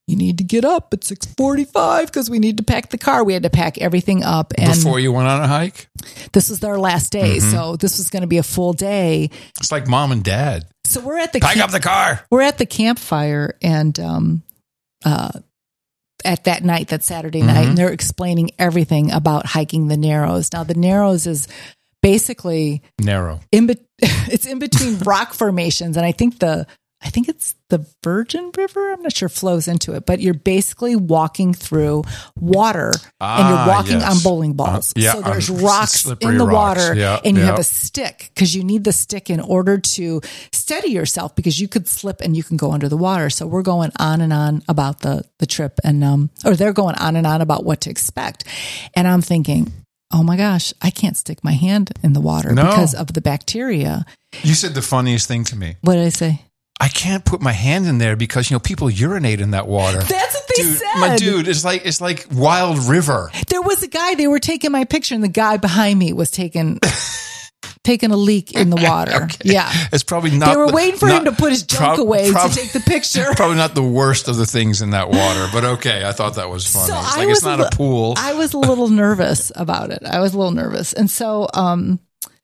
you need to get up at six forty-five because we need to pack the car. We had to pack everything up. And Before you went on a hike? This was our last day. Mm-hmm. So this was going to be a full day. It's like mom and dad. So we're at the Pack camp- up the car. We're at the campfire and um, uh, at that night, that Saturday night, mm-hmm. and they're explaining everything about hiking the Narrows. Now, the Narrows is basically narrow. In be- it's in between rock formations, and I think the I think it's the Virgin River. I'm not sure flows into it, but you're basically walking through water ah, and you're walking yes. on bowling balls. Uh, yeah, so there's um, rocks in the rocks. water yeah, and you yeah. have a stick because you need the stick in order to steady yourself because you could slip and you can go under the water. So we're going on and on about the, the trip and, um, or they're going on and on about what to expect. And I'm thinking, oh my gosh, I can't stick my hand in the water no. because of the bacteria. You said the funniest thing to me. What did I say? I can't put my hand in there because, you know, people urinate in that water. That's what they dude, said. My dude, it's like it's like Wild River. There was a guy, they were taking my picture and the guy behind me was taking taking a leak in the water. Okay. Yeah. It's probably not. They were waiting for not, him to put his junk prob- away prob- to take the picture. Probably not the worst of the things in that water, but okay. I thought that was funny. So it's I like was it's not a, a pool. I was a little nervous about it. I was a little nervous. And so um,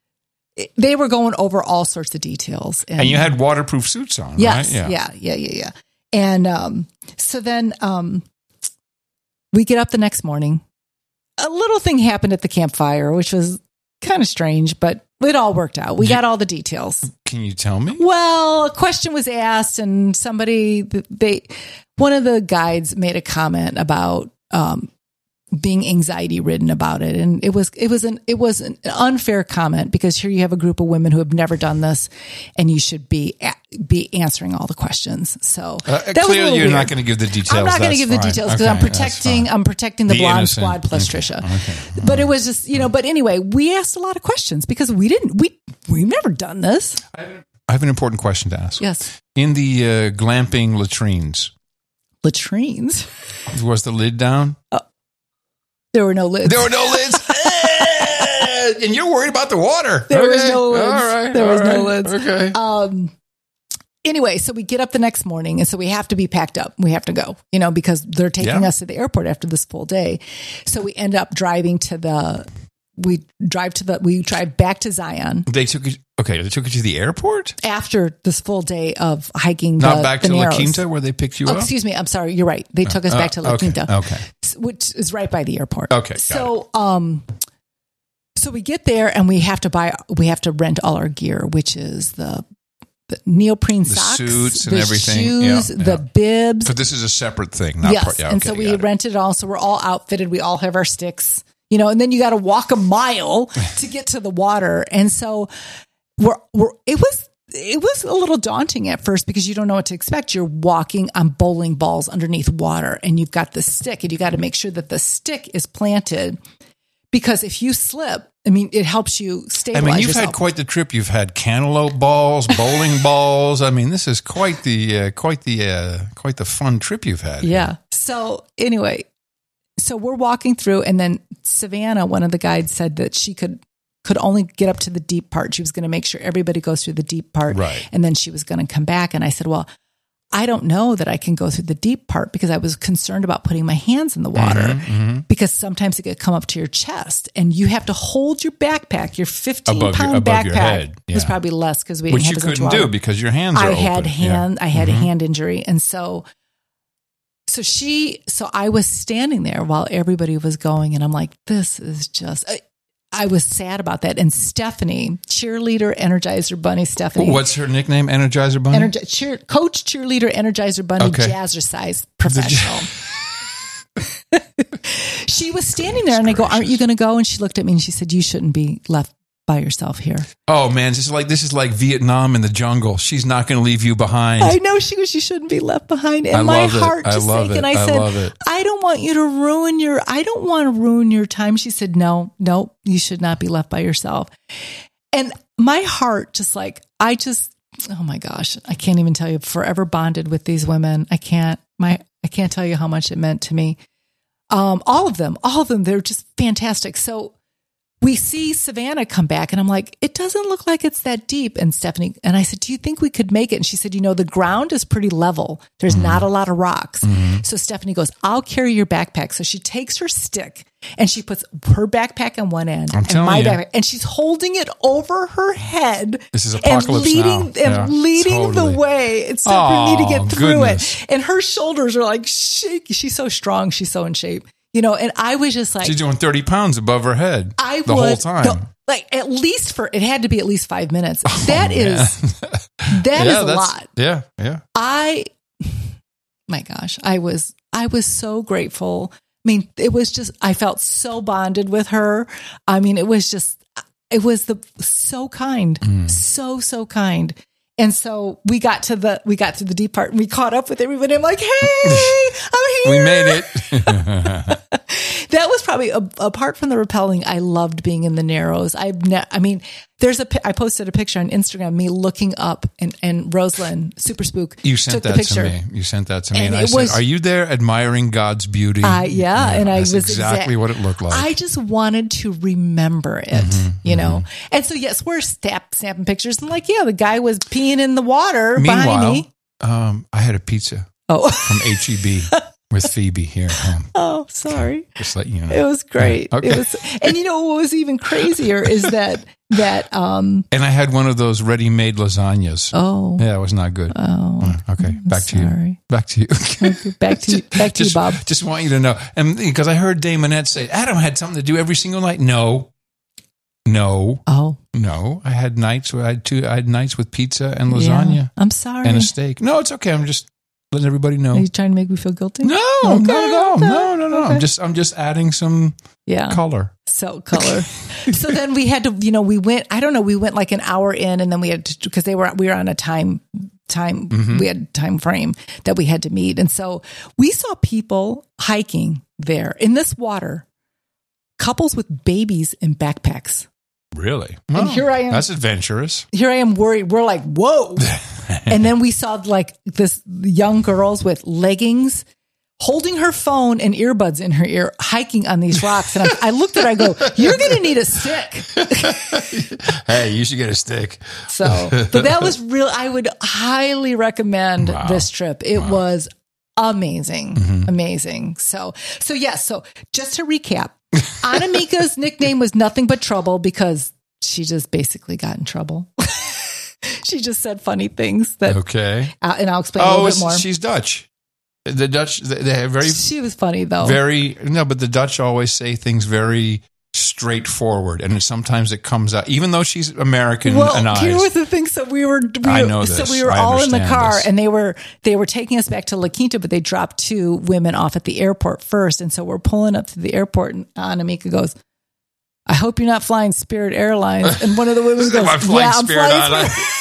they were going over all sorts of details. And, and you had waterproof suits on, yes, right? Yeah, yeah, yeah, yeah. And um, so then um, we get up the next morning. A little thing happened at the campfire, which was kind of strange, but it all worked out. We got all the details. Can you tell me? Well, a question was asked and somebody, they, one of the guides made a comment about um, being anxiety ridden about it. And it was, it was an, it was an unfair comment because here you have a group of women who have never done this and you should be, be answering all the questions. So uh, that clearly was you're weird. not going to give the details. I'm not going to give fine. the details because okay, I'm protecting, I'm protecting the, the Blonde innocent. Squad plus okay. Trisha. Okay. But it was just, you know, but anyway, we asked a lot of questions because we didn't, we, we've never done this. I have an important question to ask. Yes. In the uh, glamping latrines. Latrines? Was the lid down? Uh, There were no lids. There were no lids. And you're worried about the water. There okay. was no lids. All right. There all was right. no lids. Okay. Um, anyway, so we get up the next morning and so we have to be packed up. We have to go, you know, because they're taking Yeah. us to the airport after this full day. So we end up driving to the, we drive to the, we drive back to Zion They took you, okay, they took you to the airport? after this full day of hiking. Not the, back the to La Narrows. Quinta where they picked you Oh, up? excuse me. I'm sorry. You're right. They took us Uh, back to La okay, Quinta, okay. which is right by the airport. Okay, got So, um, so we get there and we have to buy, we have to rent all our gear, which is the, the neoprene The socks, suits and the everything. shoes, Yeah, the yeah. bibs. So this is a separate thing. Not Yes. part, yeah, and okay, so we got it. rented it all. So we're all outfitted. We all have our sticks, you know, and then you got to walk a mile to get to the water. And so we're, we're, it was, it was a little daunting at first because you don't know what to expect. You're walking on bowling balls underneath water and you've got the stick and you got to make sure that the stick is planted because if you slip, I mean, it helps you I stabilize mean, you've yourself. had quite the trip. You've had cantaloupe balls, bowling balls. I mean, this is quite the uh, quite the uh, quite the fun trip you've had. Yeah. So anyway, so we're walking through and then Savannah, one of the guides said that she could could only get up to the deep part. She was going to make sure everybody goes through the deep part. Right. And then she was going to come back. And I said, well, I don't know that I can go through the deep part because I was concerned about putting my hands in the water Mm-hmm, mm-hmm. because sometimes it could come up to your chest and you have to hold your backpack, your fifteen Above your- pound above your backpack. head, It was yeah. probably less because we Which didn't you have as much couldn't water. do because your hands are I open. had hand, Yeah. I had Mhm. a hand injury. And so, so she, so I was standing there while everybody was going and I'm like, this is just, I, I was sad about that. And Stephanie, cheerleader, Energizer Bunny, Stephanie. What's her nickname? Energizer Bunny? Energi- cheer, coach, cheerleader, Energizer Bunny, Okay. jazzercise professional. She was standing there and I go, aren't you going to go? And she looked at me and she said, you shouldn't be left by yourself here. Oh man, this is like this is like Vietnam in the jungle. She's not going to leave you behind. I know. She goes, you shouldn't be left behind. And I my love it. heart I just love sank. it. And I I said, love it. I don't want you to ruin your, I don't want to ruin your time. She said, no, no, you should not be left by yourself. And my heart just like, I just, oh my gosh, I can't even tell you, forever bonded with these women. I can't, my, I can't tell you how much it meant to me. Um, all of them, all of them, they're just fantastic. So we see Savannah come back, and I'm like, it doesn't look like it's that deep. And Stephanie, and I said, do you think we could make it? And she said, you know, the ground is pretty level. There's mm-hmm. not a lot of rocks. Mm-hmm. So Stephanie goes, I'll carry your backpack. So she takes her stick and she puts her backpack on one end I'm and my you. backpack, and she's holding it over her head. This is apocalypse and leading, now. And yeah, leading totally. the way. It's so for me to get through goodness. it. And her shoulders are like shaky. She's so strong. She's so in shape. You know, and I was just like, she's doing thirty pounds above her head I the was, whole time. The, like at least for, it had to be at least five minutes. Oh, that man. is, that yeah, is a that's, lot. Yeah. Yeah. I, my gosh, I was, I was so grateful. I mean, it was just, I felt so bonded with her. I mean, it was just, it was the so kind, mm. so, so kind. And so we got to the, we got to the deep part and we caught up with everybody. I'm like, hey, I'm here. We made it. That was probably, a, apart from the rappelling, I loved being in the Narrows. I've ne- I mean, there's a, I posted a picture on Instagram, me looking up, and, and Rosalind, Super Spook, you sent took that the picture. to me. You sent that to me. And And, I it said, was- are you there admiring God's beauty? Uh, yeah, and I that's was exactly exact- what it looked like. I just wanted to remember it, Mm-hmm, you know? And so, yes, we're snap, snapping pictures. And like, yeah, the guy was peeing in the water Meanwhile, behind me. Um, I had a pizza Oh, from H E B with Phoebe here at home. oh, sorry. Just let you know. It was great. Yeah, okay. It was, and you know what was even crazier is that, that, um, And I had one of those ready-made lasagnas. oh, Yeah, it was not good. oh, Okay, back to you. sorry. Back to you. Okay, back to you, back to just, you, Bob. Just want you to know. And because I heard Dame Annette say, Adam had something to do every single night. No. No. Oh, No. I had nights where I had two I had nights with pizza and yeah. lasagna I'm sorry. and a steak. No, it's okay. I'm just letting everybody know. Are you trying to make me feel guilty? No, Okay, not at all. okay, No, no, no. okay. I'm just I'm just adding some Yeah. color. So color. So then we had to, you know, we went, I don't know, we went like an hour in, and then we had to, because they were, we were on a time, time, Mm-hmm. we had time frame that we had to meet. And so we saw people hiking there in this water, couples with babies in backpacks. Really? And Oh, here I am. That's adventurous. Here I am worried. We're like, whoa. And then we saw like this young girls with leggings holding her phone and earbuds in her ear, hiking on these rocks. And I, I looked at her, I go, you're going to need a stick. Hey, you should get a stick. So, but that was real. I would highly recommend Wow. this trip. It Wow. was amazing. Mm-hmm. Amazing. So, so yes. So just to recap, Anamika's nickname was Nothing But Trouble because she just basically got in trouble. She just said funny things that, Okay. uh, and I'll explain a Oh, little bit it's- more. she's Dutch. The Dutch, they they have very, She was funny though. very, no, but the Dutch always say things very straightforward. And sometimes it comes out, even though she's American Well, and here eyes. was the thing. So we were, we I were- know so this. we were I all in the understand car, this. and they were they were taking us back to La Quinta, but they dropped two women off at the airport first, and so we're pulling up to the airport, and Anamika goes, "I hope you're not flying Spirit Airlines." And one of the women goes, Am I flying "Yeah, I'm Spirit flying." Airlines? Spirit.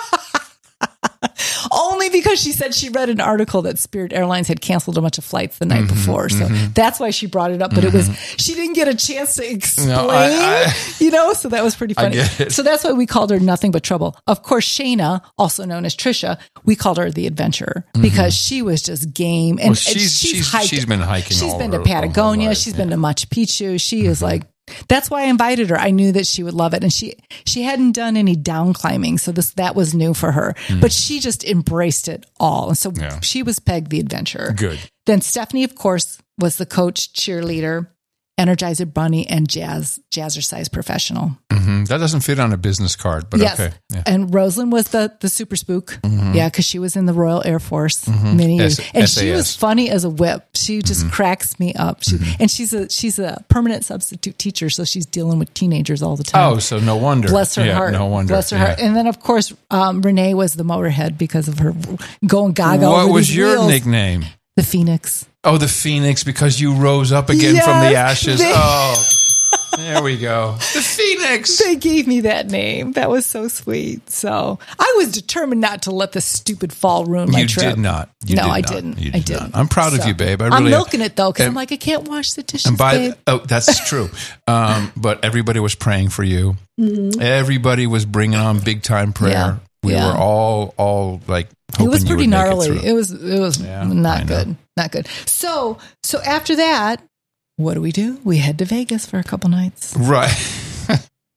Only because she said she read an article that Spirit Airlines had canceled a bunch of flights the night Mm-hmm, before. So that's why she brought it up. But it was, she didn't get a chance to explain, No, I- I- you know, so that was pretty funny. get it. So that's why we called her Nothing But Trouble. Of course, Shayna, also known as Trisha, we called her the Adventurer because she was just game. And Well, she's- and she's- hiked- she's been hiking She's all been her- to all her Patagonia. life, She's yeah. been to Machu Picchu. She is like, that's why I invited her. I knew that she would love it. And she, she hadn't done any down climbing. So this, that was new for her, but she just embraced it all. And so Yeah. she was Peg the Adventurer. Good. Then Stephanie, of course, was the coach, cheerleader, Energizer Bunny, and jazz, jazzercise professional. Mhm. That doesn't fit on a business card, but Yes. okay. Yeah. And Rosalind was the, the super spook. Mm-hmm. Yeah. Cause she was in the Royal Air Force many years. S- and S A she S. was funny as a whip. She just Mm-hmm. cracks me up. She, and she's a, she's a permanent substitute teacher. So she's dealing with teenagers all the time. Oh, so no wonder. Bless her Yeah, heart. No wonder. Bless her Yeah. heart. And then, of course, um, Renee was the motorhead because of her going gaga. What over was these your wheels. nickname? The Phoenix. Oh, the Phoenix, because you rose up again from the Yes, ashes. they- Oh, there we go. The Phoenix. They gave me that name. That was so sweet. So I was determined not to let this stupid fall ruin my You trip. did not. You no, did I not. didn't. You I did didn't. not. I'm proud of So, you, babe. I I'm really milking it though because I'm And- like I can't wash the dishes, And by babe. oh, that's true. Um, but everybody was praying for you. Everybody was bringing on big time prayer. Yeah. We Yeah. were all all like It hoping was you pretty would make gnarly. It, through. It was it was Yeah, I not know. good. Not good. So so after that, what do we do? We head to Vegas for a couple nights. Right.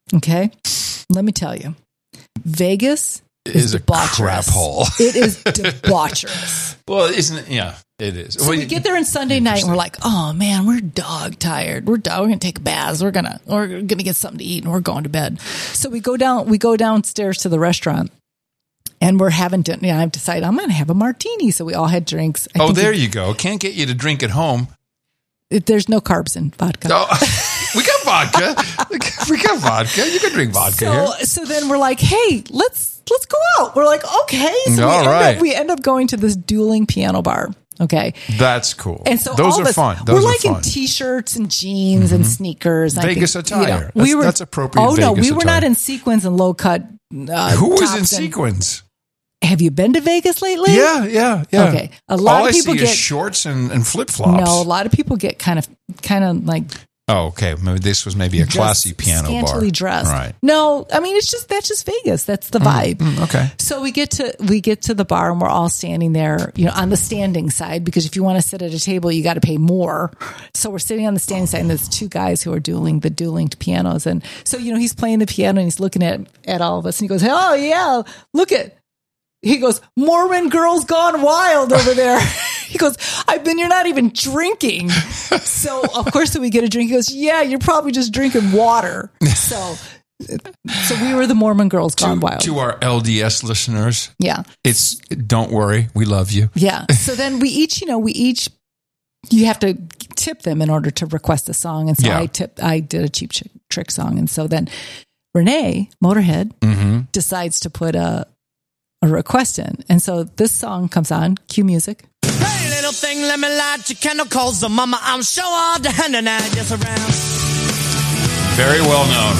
Okay. Let me tell you, Vegas It is is a debaucherous. crap hole. It is debaucherous. Well, isn't it? Yeah, it is. So well, we get there on Sunday night and we're like, oh man, we're dog tired. We're dog, we're gonna take a bath. We're gonna we're gonna get something to eat and we're going to bed. So we go down we go downstairs to the restaurant and we're having dinner. Yeah, I've decided I'm gonna have a martini. So we all had drinks. I oh, think there it- you go. Can't get you to drink at home. it- there's no carbs in vodka. Oh, we got vodka. We got vodka. You can drink vodka So here. so then we're like, hey, let's let's go out. We're like, okay. So All we end right. up we end up going to this dueling piano bar. Okay. That's cool. And so those all are of us, fun. Those we're are like fun. in t-shirts and jeans and sneakers. And I Vegas think, attire. You know, That's- we were, that's appropriate Oh no, Vegas we were not attire. in sequins and low cut. Uh, Who was tops in and- sequins? Have you been to Vegas lately? Yeah, yeah, yeah. Okay. A lot All of people I see get is shorts and, and flip flops. No, a lot of people get kind of kind of like Oh, okay. Maybe this was maybe a classy dressed- piano scantily bar. dressed. Right. No, I mean it's just that's just Vegas. That's the vibe. Mm, okay. So we get to we get to the bar and we're all standing there, you know, on the standing side because if you want to sit at a table, you got to pay more. So we're sitting on the standing side, and there's two guys who are dueling the dueling pianos, and so you know he's playing the piano and he's looking at at all of us, and he goes, "Oh yeah, look at." He goes, Mormon girls gone wild over there. He goes, I've been, you're not even drinking. So, of course, so we get a drink. He goes, yeah, you're probably just drinking water. So, so we were the Mormon girls gone To, wild. to our L D S listeners, Yeah. it's don't worry, we love you. Yeah. So then we each, you know, we each, you have to tip them in order to request a song. And so Yeah. I tipped, I did a Cheap Trick, trick song. And so then Renee, Motorhead, Mm-hmm. decides to put a, a request in. And so this song comes on, cue music. Hey, little thing, let me light your candle, cause the mama, I'm sure all the hand and I just around. Very well known.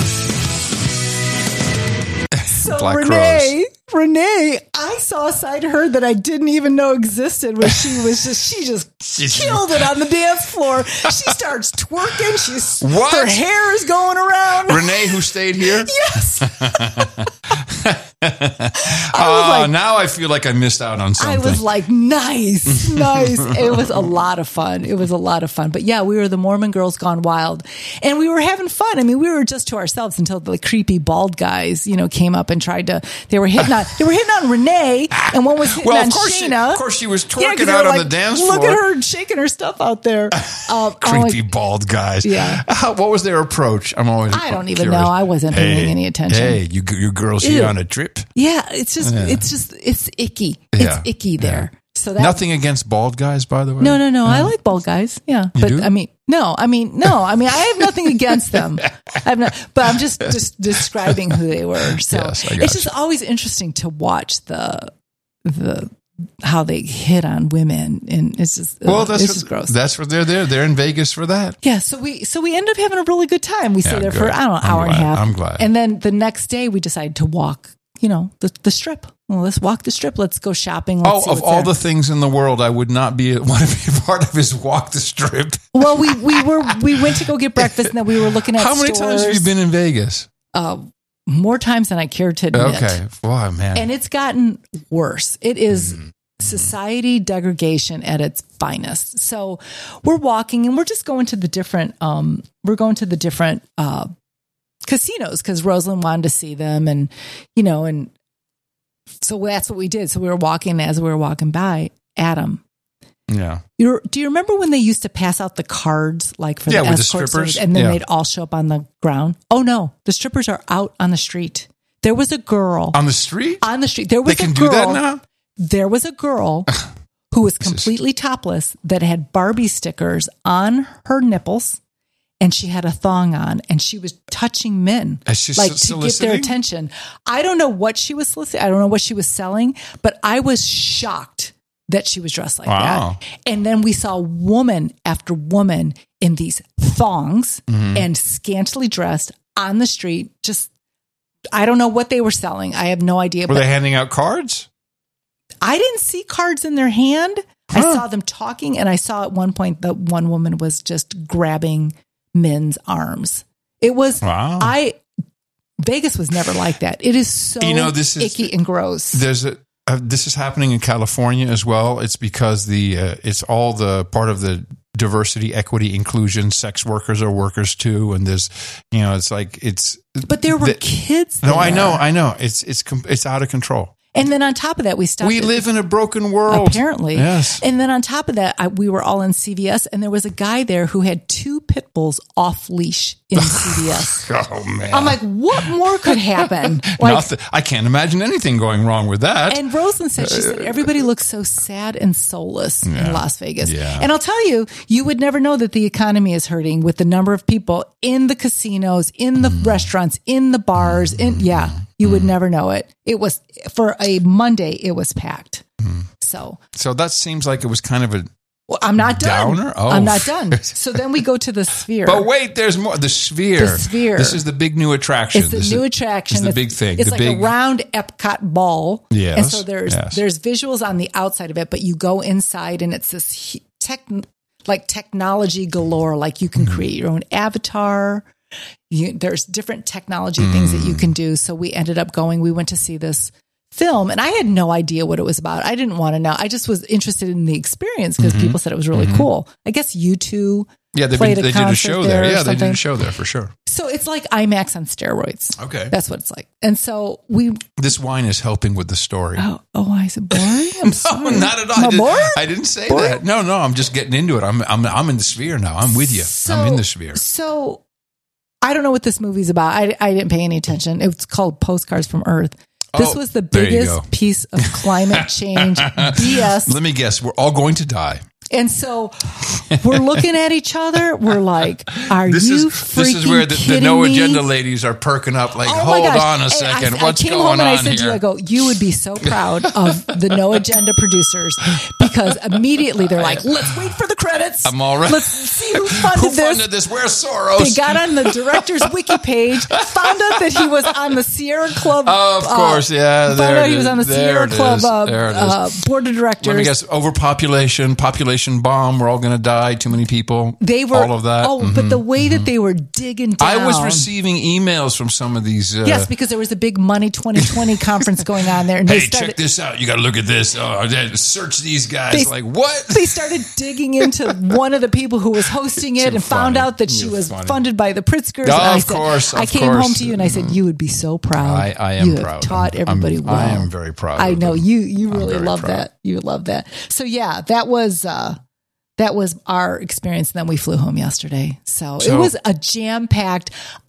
So Black Renee, Renee, I saw a side of her that I didn't even know existed where she was just, she just She's- killed it on the dance floor. She starts twerking. She's, What? her hair is going around. Renee, who stayed here? Yes. Oh, like- now I feel like I missed out on I something. was like, nice, nice. It was a lot of fun. It was a lot of fun. But yeah, we were the Mormon girls gone wild and we were having fun. I mean, we were just to ourselves until the creepy bald guys, you know, came up and tried to, they were hitting on, they were hitting on Renee and one was hitting well, on of course, she, Shayna. of course, she was Yeah, twerking 'cause they out were on like, the dance Look floor. at her shaking her stuff out there. Um, I'm Creepy like, bald guys. Yeah. How, what was their approach? I'm always. I don't even curious. know. I wasn't hey, paying any attention. Hey, you, you girls here Ew. on a trip? yeah, it's just, it's just, it's icky. It's Yeah. icky there. So that, Nothing against bald guys, by the way. No, no, no. I like bald guys. Yeah, but do? I mean, no, I mean, no, I mean, I have nothing against them. I have not, but I'm just just describing who they were. So Yes, I got it's just always interesting to watch the the how they hit on women, and it's just Well, uh, that's it's what, just gross. that's what they're there. They're in Vegas for that. Yeah, so we so we end up having a really good time. We Yeah, stay there good. for I don't know, an I'm hour and a glad. half. I'm glad. And then the next day we decided to walk, you know, the the strip. Well, let's walk the strip. Let's go shopping. Let's Oh, see of what's all there. the things in the world, I would not be want to be part of is walk the strip. Well, we we were we went to go get breakfast, and then we were looking at How many times have you stores. been in Vegas? Uh, more times than I care to admit. Okay, wow, man. And it's gotten worse. It is Mm-hmm. society degradation at its finest. So we're walking and we're just going to the different, um, we're going to the different, uh, casinos because Rosalind wanted to see them and, you know, and so that's what we did. So we were walking as we were walking by Adam. yeah. You're, do you remember when they used to pass out the cards like for Yeah, the with the escort strippers? service, and then Yeah. they'd all show up on the ground? Oh no, the strippers are out on the street. There was a girl On the street? on the street. There was They can a do girl, that now? There was a girl who was is- completely topless that had Barbie stickers on her nipples and she had a thong on and she was touching men Is she like so- to get their soliciting? attention. I don't know what she was soliciting. I don't know what she was selling, but I was shocked that she was dressed like Wow. that. And then we saw woman after woman in these thongs Mm-hmm. and scantily dressed on the street. Just, I don't know what they were selling. I have no idea. Were but they handing out cards? I didn't see cards in their hand. I Huh. saw them talking, and I saw at one point that one woman was just grabbing men's arms. It was Wow. I Vegas was never like that. It is so You know, this is- icky and gross. There's a uh, this is happening in California as well. It's because the uh, it's all the part of the diversity, equity, inclusion. Sex workers are workers too, and there's, you know, it's like it's. But there were the, kids. No, there. I know, I know. It's it's it's out of control. And then on top of that, we stopped. We at, live in a broken world, apparently. Yes. And then on top of that, I, we were all in C V S, and there was a guy there who had two pit bulls off leash in C V S. Oh man! I'm like, what more could happen? Like, Nothing. I can't imagine anything going wrong with that. And Rosalind said, she said, everybody looks so sad and soulless Yeah. in Las Vegas. Yeah. And I'll tell you, you would never know that the economy is hurting with the number of people in the casinos, in the Mm. restaurants, in the bars. In yeah, you would never know it. It was for a Monday. It was packed. Mm. So, so that seems like it was kind of a. well, I'm not done. Downer? Oh. I'm not done. So then we go to the Sphere. But wait, there's more. The Sphere. The Sphere. This is the big new attraction. It's the this new is, attraction. It's the big thing. It's the like big, a round Epcot ball. Yes, And so there's yes. there's visuals on the outside of it, but you go inside and it's this he- tech like technology galore. Like you can Mm-hmm. create your own avatar. You, there's different technology things that you Mm. can do. So we ended up going. We went to see this film, and I had no idea what it was about. I didn't want to know. I just was interested in the experience because people said it was really cool. I guess you two. Yeah, they've played been, a they did a concert show there there. or Yeah, they did something. a show there for sure. So it's like IMAX on steroids. Okay. That's what it's like. And so we This wine is helping with the story. Oh, oh, I said boring. I'm No, sorry. not at all. Am I, I did, boring? I didn't say Boring? that. No, no, I'm just getting into it. I'm, I'm, I'm in the Sphere now. I'm with you. I'm in the Sphere. So I don't know what this movie's about. I, I didn't pay any attention. It's called Postcards from Earth. This Oh, was the there you go. biggest piece of climate change B S. Let me guess. We're all going to die. And so we're looking at each other. We're like, are This you is freaking this is where the, the kidding no me? agenda ladies are perking up. Like, Oh my hold gosh. on a And second. I, What's I came going home and on I said here? to you, I go, you would be so proud of the No Agenda producers because immediately they're like, let's wait for the credits. I'm all right. Let's see who funded Who this. funded this? Where's Soros? They got on the director's wiki page, found out that he was on the Sierra Club. Oh, of uh, course, yeah. Found There out it he was is. on the There Sierra it Club is. uh, There it is. uh, board of directors. Let me guess. Overpopulation, population bomb. We're all going to die. Too many people. They were all of that. Oh, Mhm. but the way that they were digging down. I was receiving emails from some of these. Uh, yes, because there was a big Money twenty twenty conference going on there, and Hey, they started. check this out. You got to look at this. Oh, search these guys. They- like what? They started digging into one of the people who was hosting it You're and found funny. out that she You're was funny. funded by the Pritzkers. Oh, and I of said, course, I of came course. home to you and I said, you would be so proud. I, I am you proud. have taught I'm- everybody I'm- well. I am very proud. I of know them. you. You I'm really very love proud. that. You love that. So yeah, that was uh, that was our experience. And then we flew home yesterday. So, So- it was a jam packed,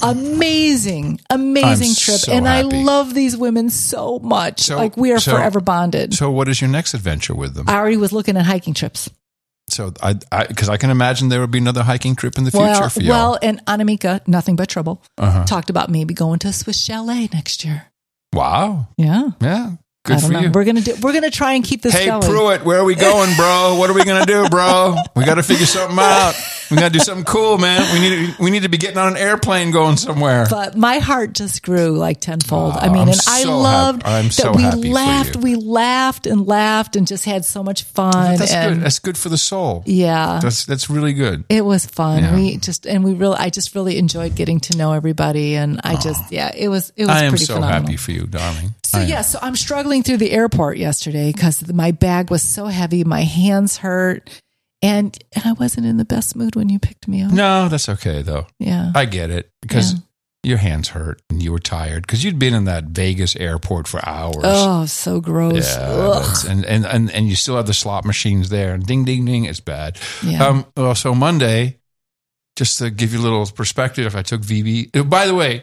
amazing, amazing I'm trip, so and happy. I love these women so much. So- like we are so- forever bonded. So, what is your next adventure with them? I already was looking at hiking trips. So, I because I, can imagine there would be another hiking trip in the future Well, for y'all. well, and Anamika, nothing but trouble, Uh-huh. talked about maybe going to a Swiss chalet next year. Wow. Yeah, Yeah. I Good don't for know. you. We're gonna do. We're gonna try and keep this Hey, going. Pruitt, where are we going, bro? What are we going to do, bro? We got to figure something out. We got to do something cool, man. We need to, we need to be getting on an airplane going somewhere. But my heart just grew like tenfold. Oh, I mean, I'm and I so loved happy. I'm that so we happy for laughed, you. we laughed and laughed and just had so much fun. That's and good. That's good for the soul. yeah, That's that's really good. it was fun. Yeah. We just and we really, I just really enjoyed getting to know everybody, and I just, yeah, it was it was I am pretty so phenomenal. happy for you, darling. So I am. yeah, so I'm struggling through the airport yesterday because my bag was so heavy, my hands hurt, and and I wasn't in the best mood when you picked me up. No, that's okay though. Yeah, I get it because Yeah. your hands hurt and you were tired because you'd been in that Vegas airport for hours. oh, so gross. Yeah, Ugh. that's- and, and and and you still have the slot machines there, and ding, ding, ding, it's bad. Yeah. Um. Well, so Monday, just to give you a little perspective, I took V B. oh, By the way,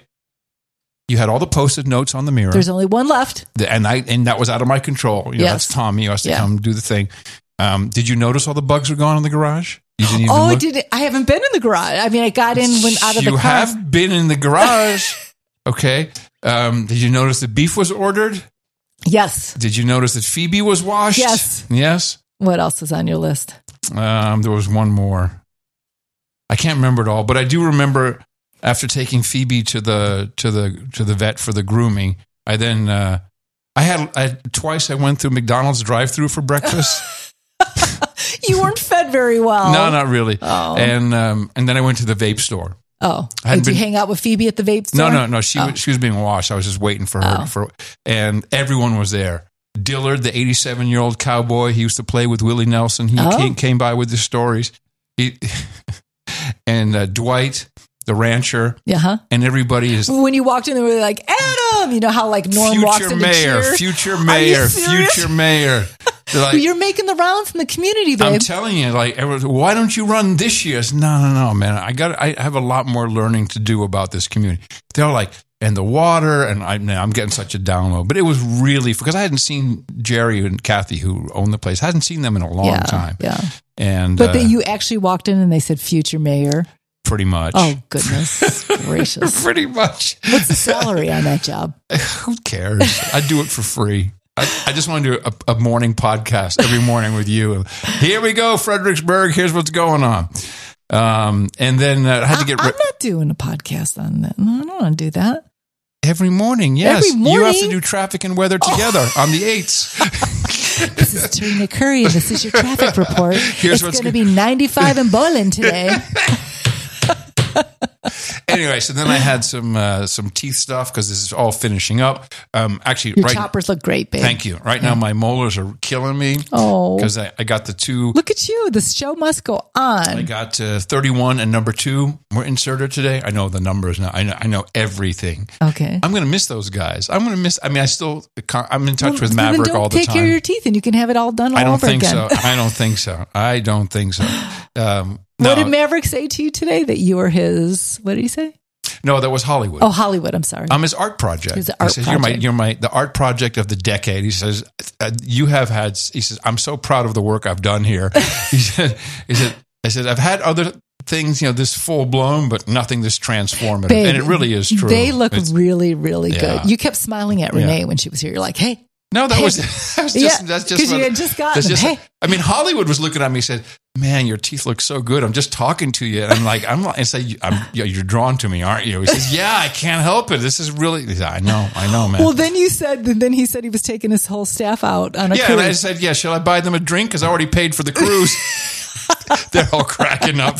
you had all the post-it notes on the mirror, There's only one left. The- and I and that was out of my control. You know, Yes. that's Tommy. He has to Yeah. come do the thing. Um. Did you notice all the bugs were gone in the garage? You didn't even Oh, I look? did. I haven't been in the garage. I mean, I got in when out of the you car. have been in the garage. Okay. Um. Did you notice the beef was ordered? Yes. Did you notice that Phoebe was washed? Yes. Yes. What else is on your list? Um, there was one more. I can't remember it all, but I do remember after taking Phoebe to the to the to the vet for the grooming. I then uh, I had I, twice I went through McDonald's drive-through for breakfast. You weren't fed very well. No, not really. Oh. And um, and then I went to the vape store. Oh, I hadn't did you been- hang out with Phoebe at the vape store? No, no, no. She Oh. was she was being washed. I was just waiting for her Oh. for, and everyone was there. Dillard, the eighty-seven year old cowboy, he used to play with Willie Nelson. He Oh. came, came by with the stories. he, and uh, Dwight, the rancher, Uh-huh. and everybody is When you walked in, they were like, Adam! You know how like Norm walks future in mayor, to cheer? future Are you mayor, serious? future mayor. They're like, You're making the rounds in the community, babe. I'm telling you, like, everyone's, why don't you run this year? I said, no, no, no, man. I got. I have a lot more learning to do about this community. They're like, and the water, and I, man, I'm getting such a download. But it was really because I hadn't seen Jerry and Kathy, who own the place. I hadn't seen them in a long yeah, time. Yeah. And But uh, then you actually walked in and they said future mayor. pretty much. Oh, goodness gracious. pretty much. What's the salary on that job? Who cares? I do it for free. I, I just want to do a, a morning podcast every morning with you. Here we go, Fredericksburg. Here's what's going on. Um, and then uh, I had to get I, re- I'm not doing a podcast on that. No, I don't want to do that. every morning. Yes, Every morning? you have to do traffic and weather together on the eights. This is Trina Curry, and this is your traffic report. Here's it's what's going to be ninety-five and boiling today. Anyway, so then I had some uh, some teeth stuff because this is all finishing up. Um, actually, Your right. choppers look great, babe. Thank you. Right now, my molars are killing me. Oh. because I, I got the two. Look at you. The show must go on. I got uh, thirty-one and number two were inserted today. I know the numbers now. I know, I know everything. Okay. I'm going to miss those guys. I'm going to miss. I mean, I still. I'm in touch Well, with then Maverick don't all the take time. care of your teeth, and you can have it all done all I don't over think again. so. I don't think so. I don't think so. Um, no, What did Maverick say to you today? That you were his. What did he say? no, that was Hollywood. Oh, Hollywood. I'm sorry. I'm his art project. His he art says, "You're my, project. you're my, the art project of the decade." He says, uh, "You have had." He says, "I'm so proud of the work I've done here." he said, "He said, I said, I've had other things, you know, this full blown, but nothing this transformative." Babe, and it really is true. They look It's- really, really Yeah. good. You kept smiling at Renee when she was here. You're like, "Hey." No, that Hey. was, that was just, Yeah, that's just, 'cause you what- had just gotten that's them. just- Hey. I mean, Hollywood was looking at me and said, "Man, your teeth look so good. I'm just talking to you." And I'm like, I'm like, I say, I'm, you're drawn to me, aren't you? He says, "Yeah, I can't help it. This is really," he said, I know, I know, man. Well, then you said. Then he said he was taking his whole staff out on a yeah. cruise. And I said, "Yeah, shall I buy them a drink? Because I already paid for the cruise." They're all cracking up.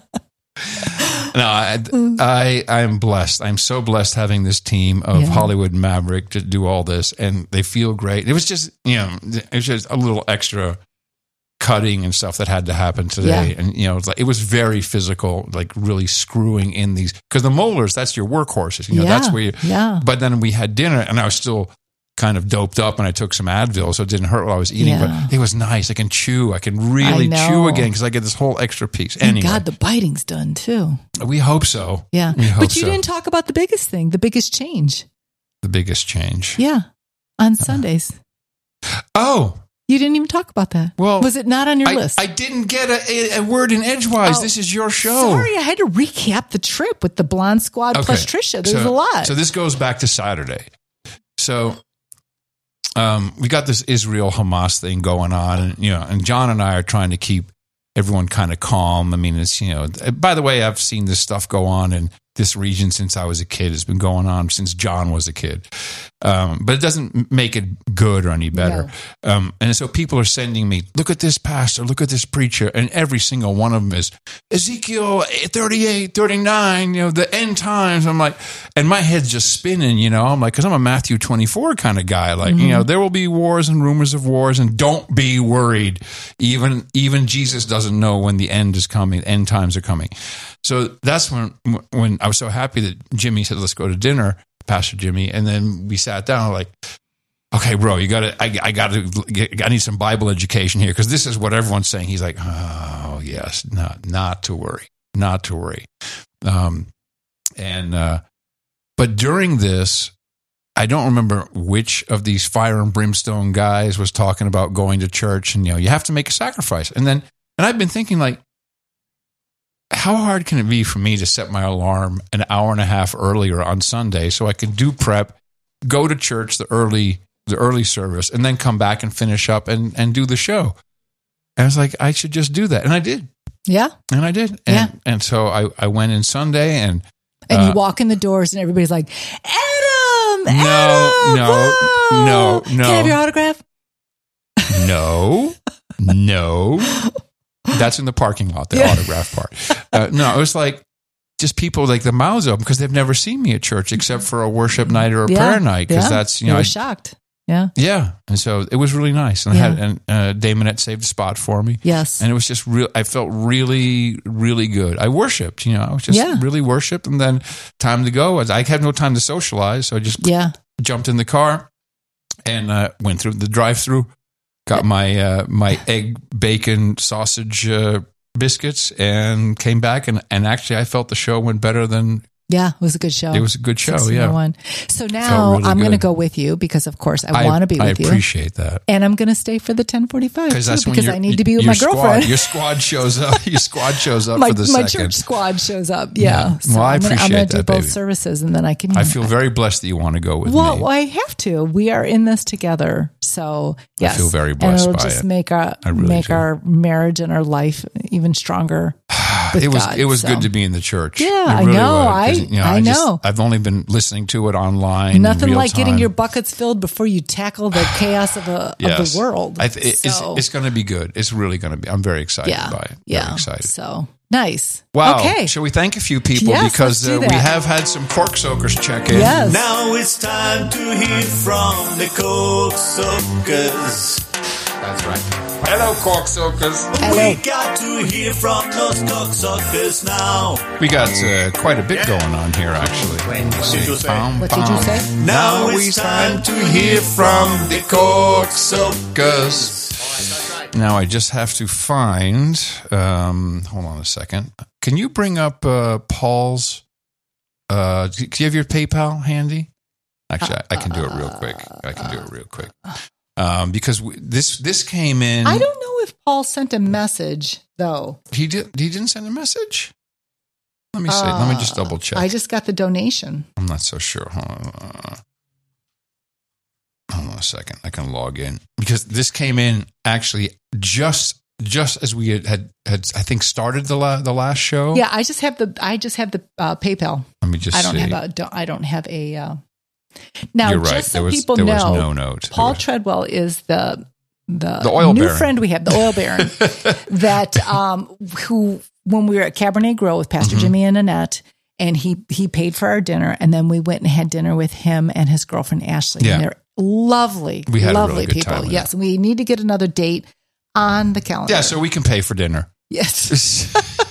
No, I, I, I'm blessed. I'm so blessed having this team of Yeah. Hollywood Maverick to do all this, and they feel great. It was just, you know, it was just a little extra cutting and stuff that had to happen today, Yeah. and you know, it was, like, it was very physical, like really screwing in these because the molars. That's your workhorses. You know, Yeah, that's where. You, yeah. But then we had dinner, and I was still kind of doped up, and I took some Advil, so it didn't hurt while I was eating. Yeah. But it was nice. I can chew. I can really I know. chew again because I get this whole extra piece. Thank Anyway, God, the biting's done too. we hope so. Yeah, We hope but you so. didn't talk about the biggest thing, the biggest change. The biggest change. Yeah, on Sundays. Oh, You didn't even talk about that. Well, was it not on your I, list? I didn't get a, a, a word in edgewise. Oh, This is your show. Sorry, I had to recap the trip with the Blonde Squad Okay. plus Trisha. There's so, a lot. So this goes back to Saturday. So um, we got this Israel Hamas thing going on, and you know, and John and I are trying to keep everyone kind of calm. I mean, it's, you know, by the way, I've seen this stuff go on in this region since I was a kid. It's been going on since John was a kid. Um, but it doesn't make it good or any better. Um, and so people are sending me, look at this pastor, look at this preacher. And every single one of them is Ezekiel thirty-eight, thirty-nine, you know, the end times. I'm like, and my head's just spinning, you know, I'm like, cause I'm a Matthew twenty-four kind of guy. Like, you know, there will be wars and rumors of wars, and don't be worried. Even, even Jesus doesn't know when the end is coming, end times are coming. So that's when, when I was so happy that Jimmy said, let's go to dinner, Pastor Jimmy. And then we sat down like, okay, bro, you gotta, I, I gotta, get, I need some Bible education here. Cause this is what everyone's saying. He's like, oh yes, not, not to worry, not to worry. Um, and, uh, but during this, I don't remember which of these fire and brimstone guys was talking about going to church and, you know, you have to make a sacrifice. And then, and I've been thinking like, how hard can it be for me to set my alarm an hour and a half earlier on Sunday so I can do prep, go to church, the early, the early service, and then come back and finish up and, and do the show? And I was like, I should just do that. And I did. yeah. And I did. And, Yeah. and so I, I went in Sunday and, And uh, you walk in the doors and everybody's like, Adam, No, Adam, no, whoa. no, no. Can I have your autograph? no, no. That's in the parking lot, the Yeah. autograph part. Uh, no, it was like just people like the mouths open because they've never seen me at church except for a worship night or a Yeah. prayer night. Because Yeah. that's, you They know, were I, shocked. Yeah. Yeah. And so it was really nice. And Yeah. I had, and uh, Damon had saved a spot for me. Yes. And it was just real. I felt really, really good. I worshiped, you know, I was just Yeah. really worshiped. And then time to go. I had no time to socialize. So I just Yeah. jumped in the car and uh, went through the drive-through, got my, uh, my egg, bacon, sausage, uh, biscuits, and came back. And, and actually I felt the show went better than Yeah, it was a good show. it was a good show. sixteen oh one. Yeah. So now really I'm going to good. go with you because, of course, I, want to be I with you. appreciate that. And I'm going to stay for the ten forty-five too, That's when because your- I need to be with your my squad- girlfriend. Your squad shows up. Your squad shows up my for the my second. church squad shows up. Yeah. Yeah. So Well, I I'm gonna, I'm appreciate gonna do that, both baby. services and then I can. I feel very blessed that you want to go with well, me. I have to. We are in this together. So yes, feel very blessed and it'll by just it. make our I really make do. our marriage and our life even stronger. with It was God, it was so. good to be in the church. Yeah, It I really know. was, 'cause, I- you I just- know. I've only been listening to it online. in Nothing real like getting time. your buckets filled before you tackle the chaos of, a, Yes. of the world. I th- it- So, it's it's going to be good. It's really going to be. I'm very excited yeah, by it. yeah. Very excited. So nice. Wow. Okay. Shall we thank a few people Yes, because let's do uh, we that. have had some cork soakers check in. Yes. Now it's time to hear from the Coke Soakers. That's right. Hello, cork soakers. Hello. We got to hear from those cocksuckers now. We got uh, quite a bit going on here, actually. What did you say? Pom, What did you pom. say? Now it's time to hear from the cork soakers. Now I just have to find. Um, hold on a second. Can you bring up uh, Paul's? Uh, do you have your PayPal handy? Actually, I, I can do it real quick. I can do it real quick um, because we, this this came in. I don't know if Paul sent a message though. He did. He didn't send a message. Let me see. Let me just double check. I just got the donation. I'm not so sure. Hold on. Uh, hold on a second. I can log in because this came in actually just just as we had had, had I think started the la- the last show. Yeah, I just have the I just have the uh, PayPal. Let me just. I don't see. have a don't, I don't have a. Uh, now, You're right. just so there was, people there know, was no note. Paul There was- Treadwell is the the, The oil new baron. friend we have, the oil baron. that um, who when we were at Cabernet Grill with Pastor Mhm. Jimmy and Annette, and he he paid for our dinner, and then we went and had dinner with him and his girlfriend Ashley. Yeah. And they're lovely, We had a lovely really good people. time with Yes, we need to get another date on the calendar. yeah, so we can pay for dinner. yes,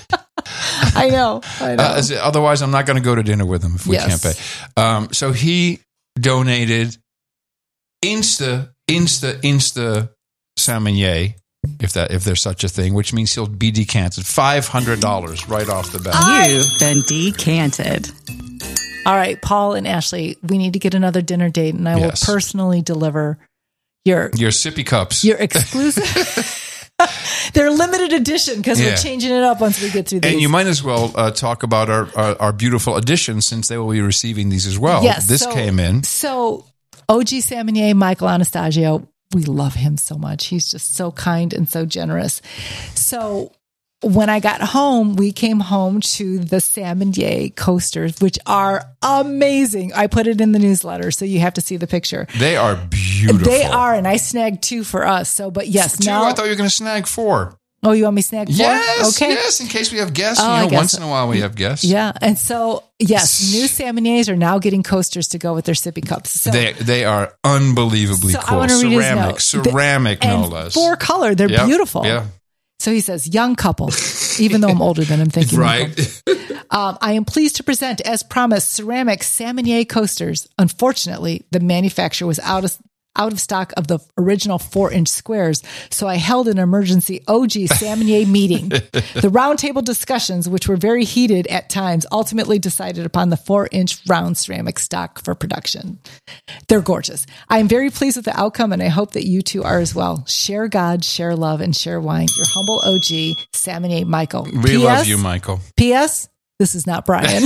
I know. I know. Uh, as- otherwise, I'm not going to go to dinner with him if we Yes. can't pay. Um, so he donated insta, insta, insta salmonier, if that if there's such a thing, which means he'll be decanted five hundred dollars right off the bat. You've been decanted. All right, Paul and Ashley, we need to get another dinner date, and I Yes. will personally deliver your Your sippy cups. your exclusive. They're limited edition because Yeah. we're changing it up once we get through these. And you might as well uh, talk about our, our our beautiful additions since they will be receiving these as well. Yes, this so- came in. So, O G Salmonier, Michael Anastasio, we love him so much. He's just so kind and so generous. So, when I got home, we came home to the Salmonier coasters, which are amazing. I put it in the newsletter, so you have to see the picture. They are beautiful. They are, and I snagged two for us. So, but yes, Two, now. I thought you were going to snag four. Oh, you want me to snag four? Yes, Okay. yes, in case we have guests. Oh, you I know, guess once so. in a while we have guests. Yeah. And so, yes, new Salmoniers are now getting coasters to go with their sippy cups. So, They they are unbelievably so I cool. want to read his Ceramic, note. ceramic, The- no and less. four color. They're Yep, beautiful. Yeah, So he says, young couple, even though I'm older than him, thank you. Michael. right. Um, I am pleased to present, as promised, ceramic Salmonier coasters. Unfortunately, the manufacturer was out of out of stock of the original four-inch squares, so I held an emergency O G Salmonier meeting. The roundtable discussions, which were very heated at times, ultimately decided upon the four-inch round ceramic stock for production. They're gorgeous. I am very pleased with the outcome, and I hope that you two are as well. Share God, share love, and share wine. Your humble O G, Salmonier Michael. We P S love you, Michael. P S This is not Brian.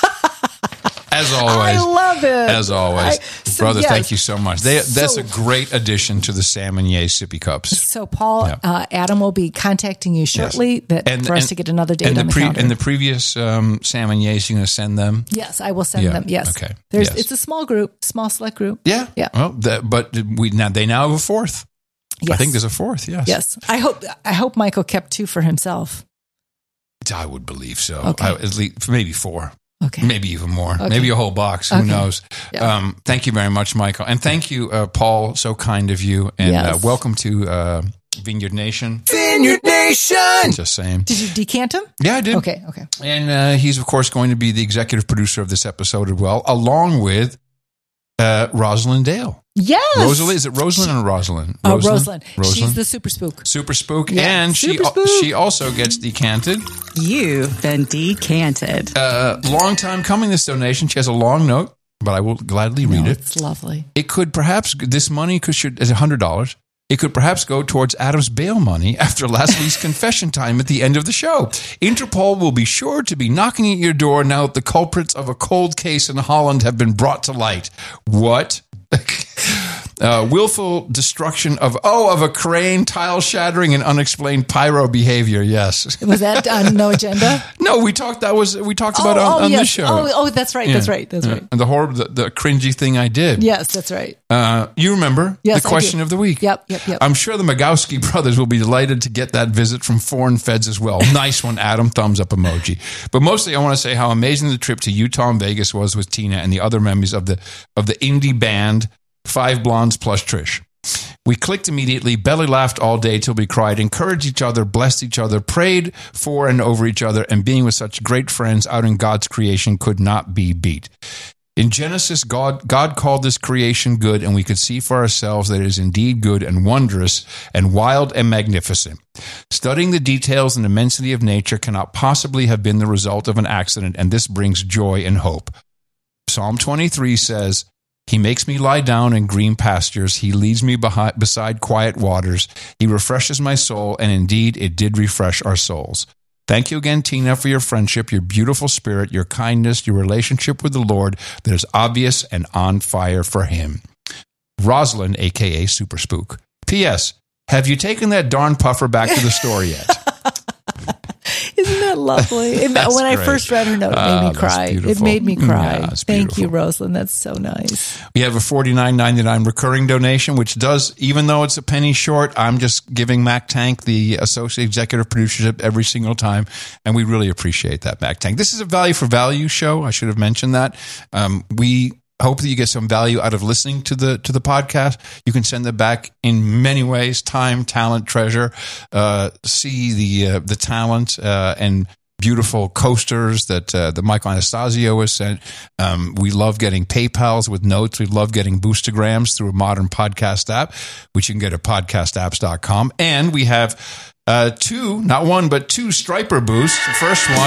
As always. I love it. As always. I- so Brother, yes. thank you so much. They, that's So- a great addition to the Salmonier sippy cups. So, Paul, Yeah. uh, Adam will be contacting you shortly that And- for us and- to get another date And the, on the pre, calendar. and the previous um, Salmoniers, you're going to send them? yes, I will send Yeah. them. Yes. Okay. There's, Yes. It's a small group, small select group. Yeah. Yeah. Well, that, but we now they now have a fourth. Yes. I think there's a fourth, yes. Yes. I hope, I hope Michael kept two for himself. I would believe so. Okay. I, at least maybe four. Okay. Maybe even more. Okay. Maybe a whole box. Who Okay. knows? Yeah. Um, thank you very much, Michael. And thank you, uh, Paul. So kind of you. And Yes. uh, welcome to uh, Vineyard Nation. Vineyard Nation! Just saying. Did you decant him? Yeah, I did. Okay, okay. And uh, he's, of course, going to be the executive producer of this episode as well, along with uh, Rosalind Dale. Yes. Rosalie, is it Rosalind or Rosalind? Oh, Rosalind. Rosalind. She's the super spook. Super Spook. Yeah, And she Super Spook. she also gets decanted. You've been decanted. Uh, long time coming, this donation. She has a long note, but I will gladly read No, it. it's lovely. It could perhaps, this money could should is one hundred dollars. It could perhaps go towards Adam's bail money after last week's confession time at the end of the show. Interpol will be sure to be knocking at your door now that the culprits of a cold case in Holland have been brought to light. What? Uh, willful destruction of, oh, of a crane, tile shattering, and unexplained pyro behavior. Yes. Was that on No Agenda? No, we talked, that was, we talked about it on, on yes. this show. Oh, oh, that's right. That's Yeah. right. That's Yeah. right. And the horrible, the, the cringy thing I did. Yes, that's right. Uh, you remember Yes, the I question do. of the week. Yep, yep, yep. I'm sure the Magowski brothers will be delighted to get that visit from foreign feds as well. Nice one, Adam. Thumbs up emoji. But mostly I want to say how amazing the trip to Utah and Vegas was with Tina and the other members of the of the indie band Five Blondes plus Trish. We clicked immediately, belly laughed all day till we cried, encouraged each other, blessed each other, prayed for and over each other, and being with such great friends out in God's creation could not be beat. In Genesis, God, God called this creation good, and we could see for ourselves that it is indeed good and wondrous and wild and magnificent. Studying the details and immensity of nature cannot possibly have been the result of an accident, and this brings joy and hope. Psalm twenty-three says, He makes me lie down in green pastures. He leads me behind, beside quiet waters. He refreshes my soul, and indeed it did refresh our souls. Thank you again, Tina, for your friendship, your beautiful spirit, your kindness, your relationship with the Lord that is obvious and on fire for Him. Rosalind, a k a. Super Spook. P S. Have you taken that darn puffer back to the store yet? Isn't that lovely? It, That's when I great. first read her note, it made Ah, me that's cry. It beautiful. made me cry. Yeah, it's Thank you, beautiful. Rosalind. That's so nice. We have a forty-nine ninety-nine recurring donation, which does, even though it's a penny short, I'm just giving Mac Tank the associate executive producership every single time, and we really appreciate that, Mac Tank. This is a value for value show. I should have mentioned that. Um, we hope that you get some value out of listening to the to the podcast. You can send it back in many ways: time, talent, treasure. Uh, see the uh, the talent uh, and beautiful coasters that uh, that Michael Anastasio has sent. Um, we love getting PayPals with notes. We love getting boostograms through a modern podcast app, which you can get at podcast apps dot com. And we have uh, two, not one, but two Striper boosts. The first one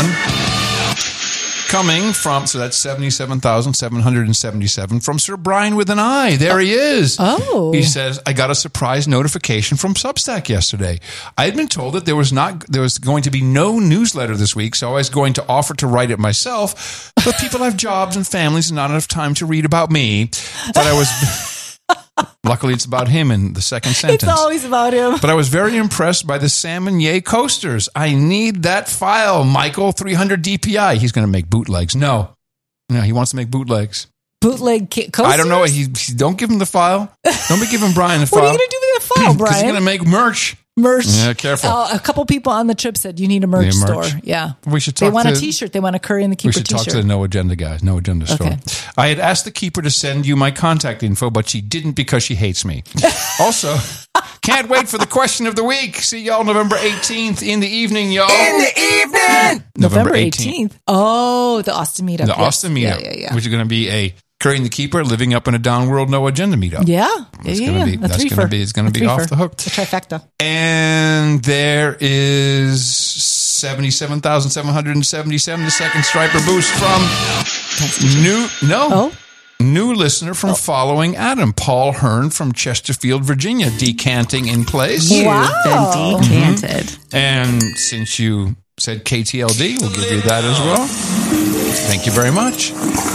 coming from, so that's seventy-seven thousand seven hundred seventy-seven from Sir Brian with an I. There he is. Oh. He says, I got a surprise notification from Substack yesterday. I had been told that there was not, there was going to be no newsletter this week, so I was going to offer to write it myself, but people have jobs and families and not enough time to read about me. But I was, luckily it's about him in the second sentence. It's always about him. But I was very impressed by the Salmon Yay coasters. I need that file, Michael, three hundred D P I. He's going to make bootlegs. No, no, he wants to make bootlegs. Bootleg ki- coasters? I don't know. He, he don't give him the file. Don't be giving Brian the What file. are you going to do with that file, Because he's Brian? going to make merch. Merch. Yeah, careful. Uh, a couple people on the trip said you need a merch, Yeah, merch. store. Yeah. We should They talk want to- a T-shirt. They want a Curry and the We Keeper should talk T-shirt. to the No Agenda guys, No Agenda store. Okay. I had asked the keeper to send you my contact info, but she didn't because she hates me. Also, can't wait for the question of the week. See y'all November eighteenth in the evening, y'all. In the evening! November eighteenth. Oh, the Austin meetup. The Yes. Austin meetup, Yeah, yeah, yeah. which is going to be a Curry and the Keeper living up in a down world No Agenda meetup. Yeah. That's yeah, gonna yeah. be- A that's threefer. gonna be- it's gonna A be off threefer. the hook. A trifecta. And there is seventy-seven thousand seven hundred seventy-seven, the second Striper boost from new, no, Oh. new listener from Following Adam, Paul Hearn from Chesterfield, Virginia, decanting in place. You've Wow. been decanted. And since you said K T L D, we'll give you that as well. Thank you very much.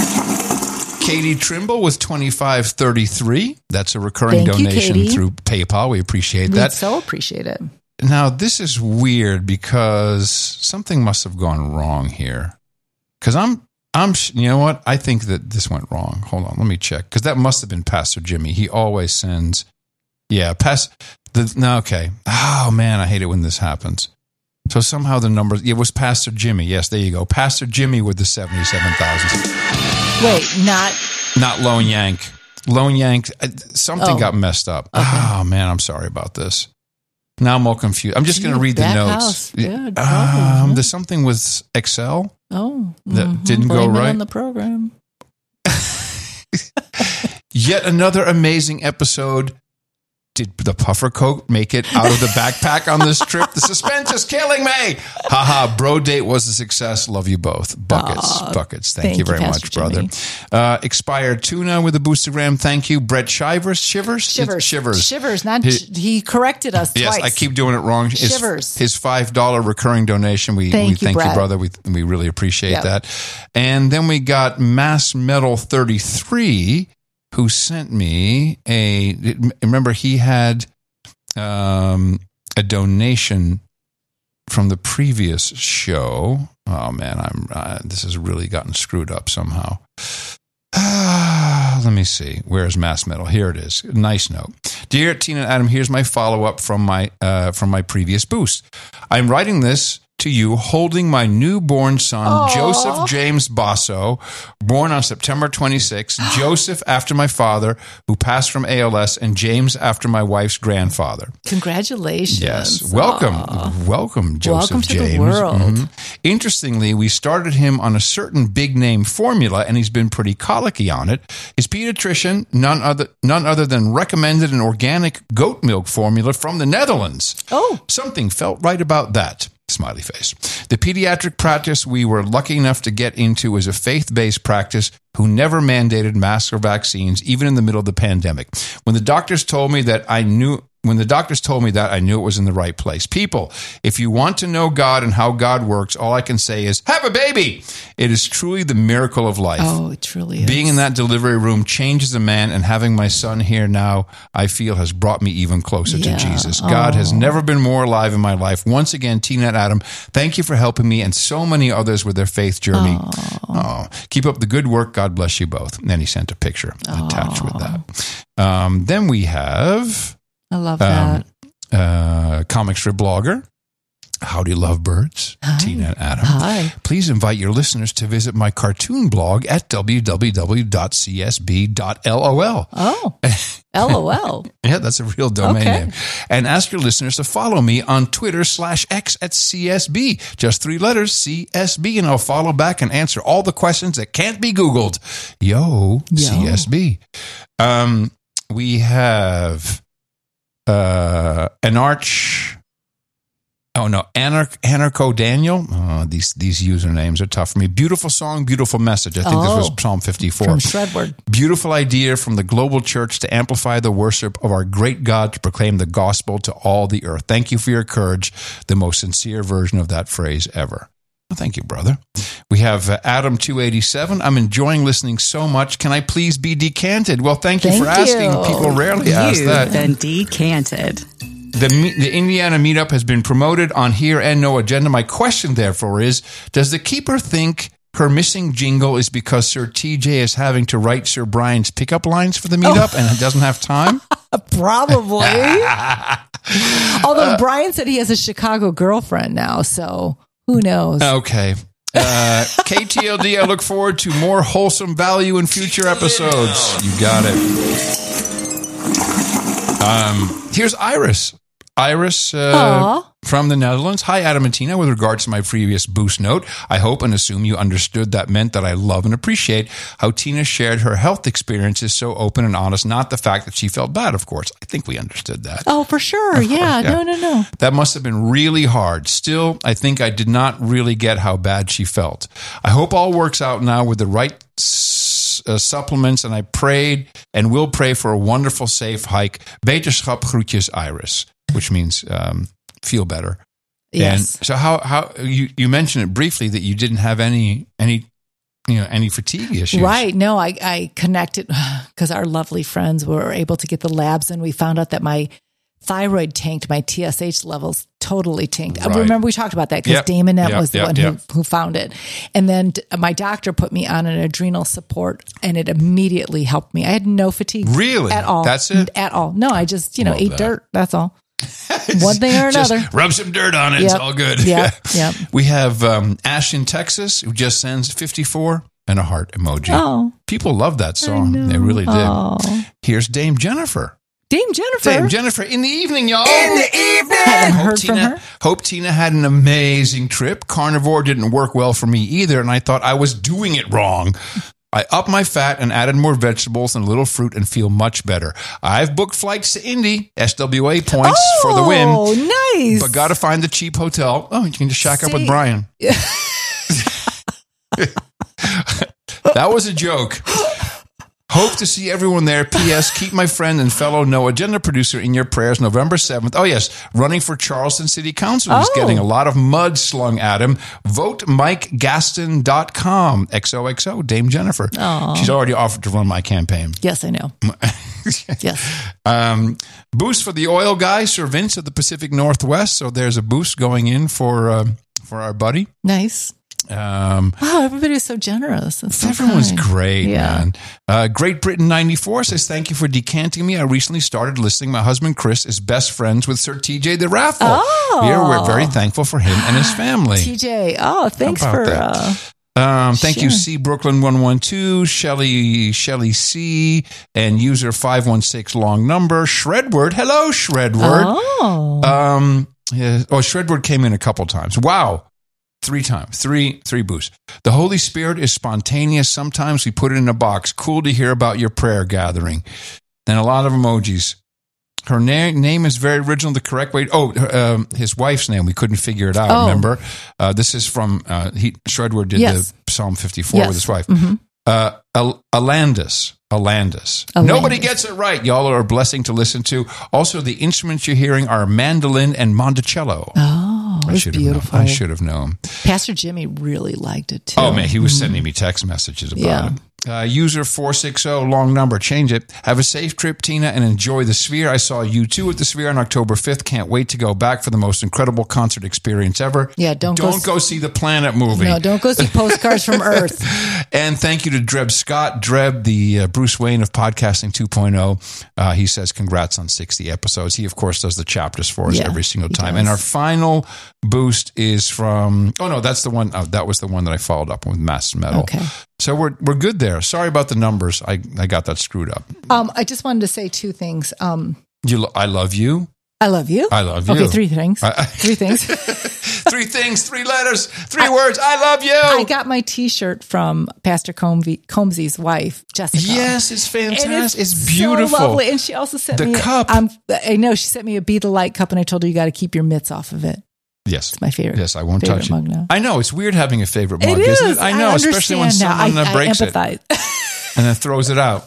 Katie Trimble with twenty-five thirty-three. That's a recurring Thank you, donation Katie. through PayPal. We appreciate We that. so appreciate it. Now, this is weird because something must have gone wrong here. Because I'm, I'm, you know what? I think that this went wrong. Hold on, let me check. Because that must have been Pastor Jimmy. He always sends, yeah, pass the. No, okay. Oh man, I hate it when this happens. So somehow the numbers, it was Pastor Jimmy. Yes, there you go. Pastor Jimmy with the seventy-seven thousand. Wait, not Not Lone Yank. Lone Yank, uh, something Oh. got messed up. Okay. Oh, man, I'm sorry about this. Now I'm all confused. I'm just going to Gee, read the back notes. house. Good um, problem. there's something with Excel. Oh, That mhm. didn't go Blame it right? on the program. Yet another amazing episode. Did the puffer coat make it out of the backpack on this trip? The suspense is killing me. Haha, bro date was a success. Love you both. Buckets, Aw, buckets. Thank, thank you you, very Pastor much, brother. Jimmy. Uh, expired tuna with a boostergram. Thank you. Brett Shivers. Shivers? Shivers, Shivers. shivers. Not He- he, he corrected us Yes, twice. I keep doing it wrong. His, Shivers. His five dollar recurring donation. We Thank we you, thank you, Brett. brother. We we really appreciate Yep. that. And then we got Mass Metal thirty-three, who sent me a. Remember, he had um, a donation from the previous show. Oh man, I'm uh, this has really gotten screwed up somehow. Let me see. Where's Mass Metal? Here it is. Nice note. Dear Tina and Adam, here's my follow-up from my uh, from my previous boost. I'm writing this to you holding my newborn son, Aw. Joseph James Basso, born on September twenty-sixth. Joseph after my father, who passed from A L S, and James after my wife's grandfather. Congratulations. Yes. Welcome. Aw. Welcome, Joseph Welcome to the James. world. Mhm. Interestingly, we started him on a certain big name formula, and he's been pretty colicky on it. His pediatrician, none other, none other than recommended an organic goat milk formula from the Netherlands. Oh. Something felt right about that. Smiley face. The pediatric practice we were lucky enough to get into is a faith-based practice who never mandated masks or vaccines, even in the middle of the pandemic. When the doctors told me that I knew When the doctors told me that, I knew it was in the right place. People, if you want to know God and how God works, all I can say is, have a baby. It is truly the miracle of life. Oh, it truly is. Being in that delivery room changes a man, and having my son here now, I feel, has brought me even closer Yeah. to Jesus. God has never been more alive in my life. Once again, Tina and Adam, thank you for helping me and so many others with their faith journey. Oh, keep up the good work. God bless you both. And then he sent a picture attached with that. Um, then we have I love that. um, uh, comic strip blogger. Howdy Lovebirds, Hi. Tina and Adam. Hi. Please invite your listeners to visit my cartoon blog at w w w dot c s b dot lol. Oh, LOL. Yeah, that's a real domain Okay. name. And ask your listeners to follow me on Twitter slash X at C S B. Just three letters, C S B, and I'll follow back and answer all the questions that can't be Googled. Yo, Yo. C S B. Um, we have uh, an arch... Oh no, Anarch, Anarcho Daniel. Oh, these these usernames are tough for me. Beautiful song, beautiful message. I think Oh. this was Psalm fifty-four. From Shredward. Beautiful idea from the global church to amplify the worship of our great God, to proclaim the gospel to all the earth. Thank you for your courage. The most sincere version of that phrase ever. Well, thank you, brother. We have uh, Adam two eighty-seven. I'm enjoying listening so much. Can I please be decanted? Well, thank you Thank for asking. you. People rarely ask You've that. been decanted. The, me- the Indiana meetup has been promoted on Here and No Agenda. My question, therefore, is, does the keeper think her missing jingle is because Sir T J is having to write Sir Brian's pickup lines for the meetup and doesn't have time? Probably. Although Brian said he has a Chicago girlfriend now, so who knows? Okay. Uh, K T L D, I look forward to more wholesome value in future episodes. You got it. Um, here's Iris. Iris uh, Aw. from the Netherlands. Hi, Adam and Tina. With regards to my previous boost note, I hope and assume you understood that meant that I love and appreciate how Tina shared her health experiences so open and honest, not the fact that she felt bad, of course. I think we understood that. Oh, for sure. Yeah. yeah. No, no, no. That must have been really hard. Still, I think I did not really get how bad she felt. I hope all works out now with the right s- uh, supplements, and I prayed and will pray for a wonderful, safe hike. Beterschap groetjes, Iris, which means um, feel better. Yes. And so how how you, you mentioned it briefly that you didn't have any any you know any fatigue issues. Right. No, I, I connected because our lovely friends were able to get the labs, and we found out that my thyroid tanked, my T S H levels totally tanked. I Right. remember we talked about that because Yep. Damonette Yep. was the Yep. one Yep. who, who found it. And then t- my doctor put me on an adrenal support, and it immediately helped me. I had no fatigue. Really? At all. That's it? At all. No, I just, you know, Love ate that. dirt. That's all. One thing or Just another. rub some dirt on it. It's Yep. all good. Yep. Yep. We have um, Ash in Texas who just sends fifty-four and a heart emoji. Oh. People love that song. know. They really did. Oh. Here's Dame Jennifer. Dame Jennifer. Dame Jennifer in the evening, y'all. In the evening. Haven't Hope heard Tina, from her. Hope Tina had an amazing trip. Carnivore didn't work well for me either, and I thought I was doing it wrong. I upped my fat and added more vegetables and a little fruit and feel much better. I've booked flights to Indy, S W A points for the win. Oh, nice. But got to find the cheap hotel. Oh, you can just shack up with See- Brian. That was a joke. Hope to see everyone there. P S. Keep my friend and fellow No Agenda producer in your prayers. November seventh. Oh, yes. Running for Charleston City Council. He's Oh. getting a lot of mud slung at him. vote mike gaston dot com. X O X O. Dame Jennifer. Aw. She's already offered to run my campaign. Yes, I know. Yes. Um, boost for the oil guy, Sir Vince of the Pacific Northwest. So there's a boost going in for uh, for our buddy. Nice. Um, Wow, everybody's so generous. That's so Everyone's kind. great, Yeah. man. Uh, Great Britain ninety-four says, thank you for decanting me. I recently started listening. My husband, Chris, is best friends with Sir T J the Raffle. Oh. We are, we're very thankful for him and his family. T J. Oh, thanks about for. that? Uh, Um, thank you, Sure. C Brooklyn one one two, Shelly, Shelly C, and user five one six long number, Shredward. Hello, Shredward. oh. Um, yeah, oh, Shredward came in a couple times. Wow. Three times. Three, three boosts. The Holy Spirit is spontaneous. Sometimes we put it in a box. Cool to hear about your prayer gathering. And a lot of emojis. Her na- name is very original. The correct way. Oh, um, his wife's name. We couldn't figure it out. Oh. Remember? Uh, this is from, uh, he, Shredward did Yes. the Psalm fifty-four Yes. with his wife. Mhm. Uh, Al- Alandis. Alandis. Alandis. Nobody gets it right. Y'all are a blessing to listen to. Also, the instruments you're hearing are mandolin and monticello. Oh, it I was should have known. beautiful. I should have known. Pastor Jimmy really liked it too. Oh man, he was sending me text messages about Yeah. it. Uh, user four six zero, long number, change it. Have a safe trip, Tina, and enjoy the Sphere. I saw you too at the Sphere on October fifth. Can't wait to go back for the most incredible concert experience ever. Yeah, don't go don't s- go see the Planet movie. No, don't go see Postcards from Earth. And thank you to Dreb Scott. Dreb, the uh, Bruce Wayne of Podcasting two point oh. Uh, he says, congrats on sixty episodes. He, of course, does the chapters for us Yeah, every single he time. does. And our final boost is from, oh, no, that's the one. Oh, that was the one that I followed up with Mass Metal. Okay. So we're we're good there. Sorry about the numbers. I, I got that screwed up. Um, I just wanted to say two things. Um, You, lo- I love you. I love you. I love you. Okay, three things. I- I- three things. Three things, three letters, three words. I love you. I got my T-shirt from Pastor Comby, Combsy's wife, Jessica. yes, it's fantastic. And It's, it's, beautiful. so lovely. And she also sent The me cup. Um, I know she sent me a Be the Light cup, and I told her you got to keep your mitts off of it. Yes. It's my favorite. Yes, I won't favorite touch mug it. now. I know it's weird having a favorite mug, It is. isn't it? I know, I especially when understand now. someone I, uh, breaks I it empathize. and then throws it out.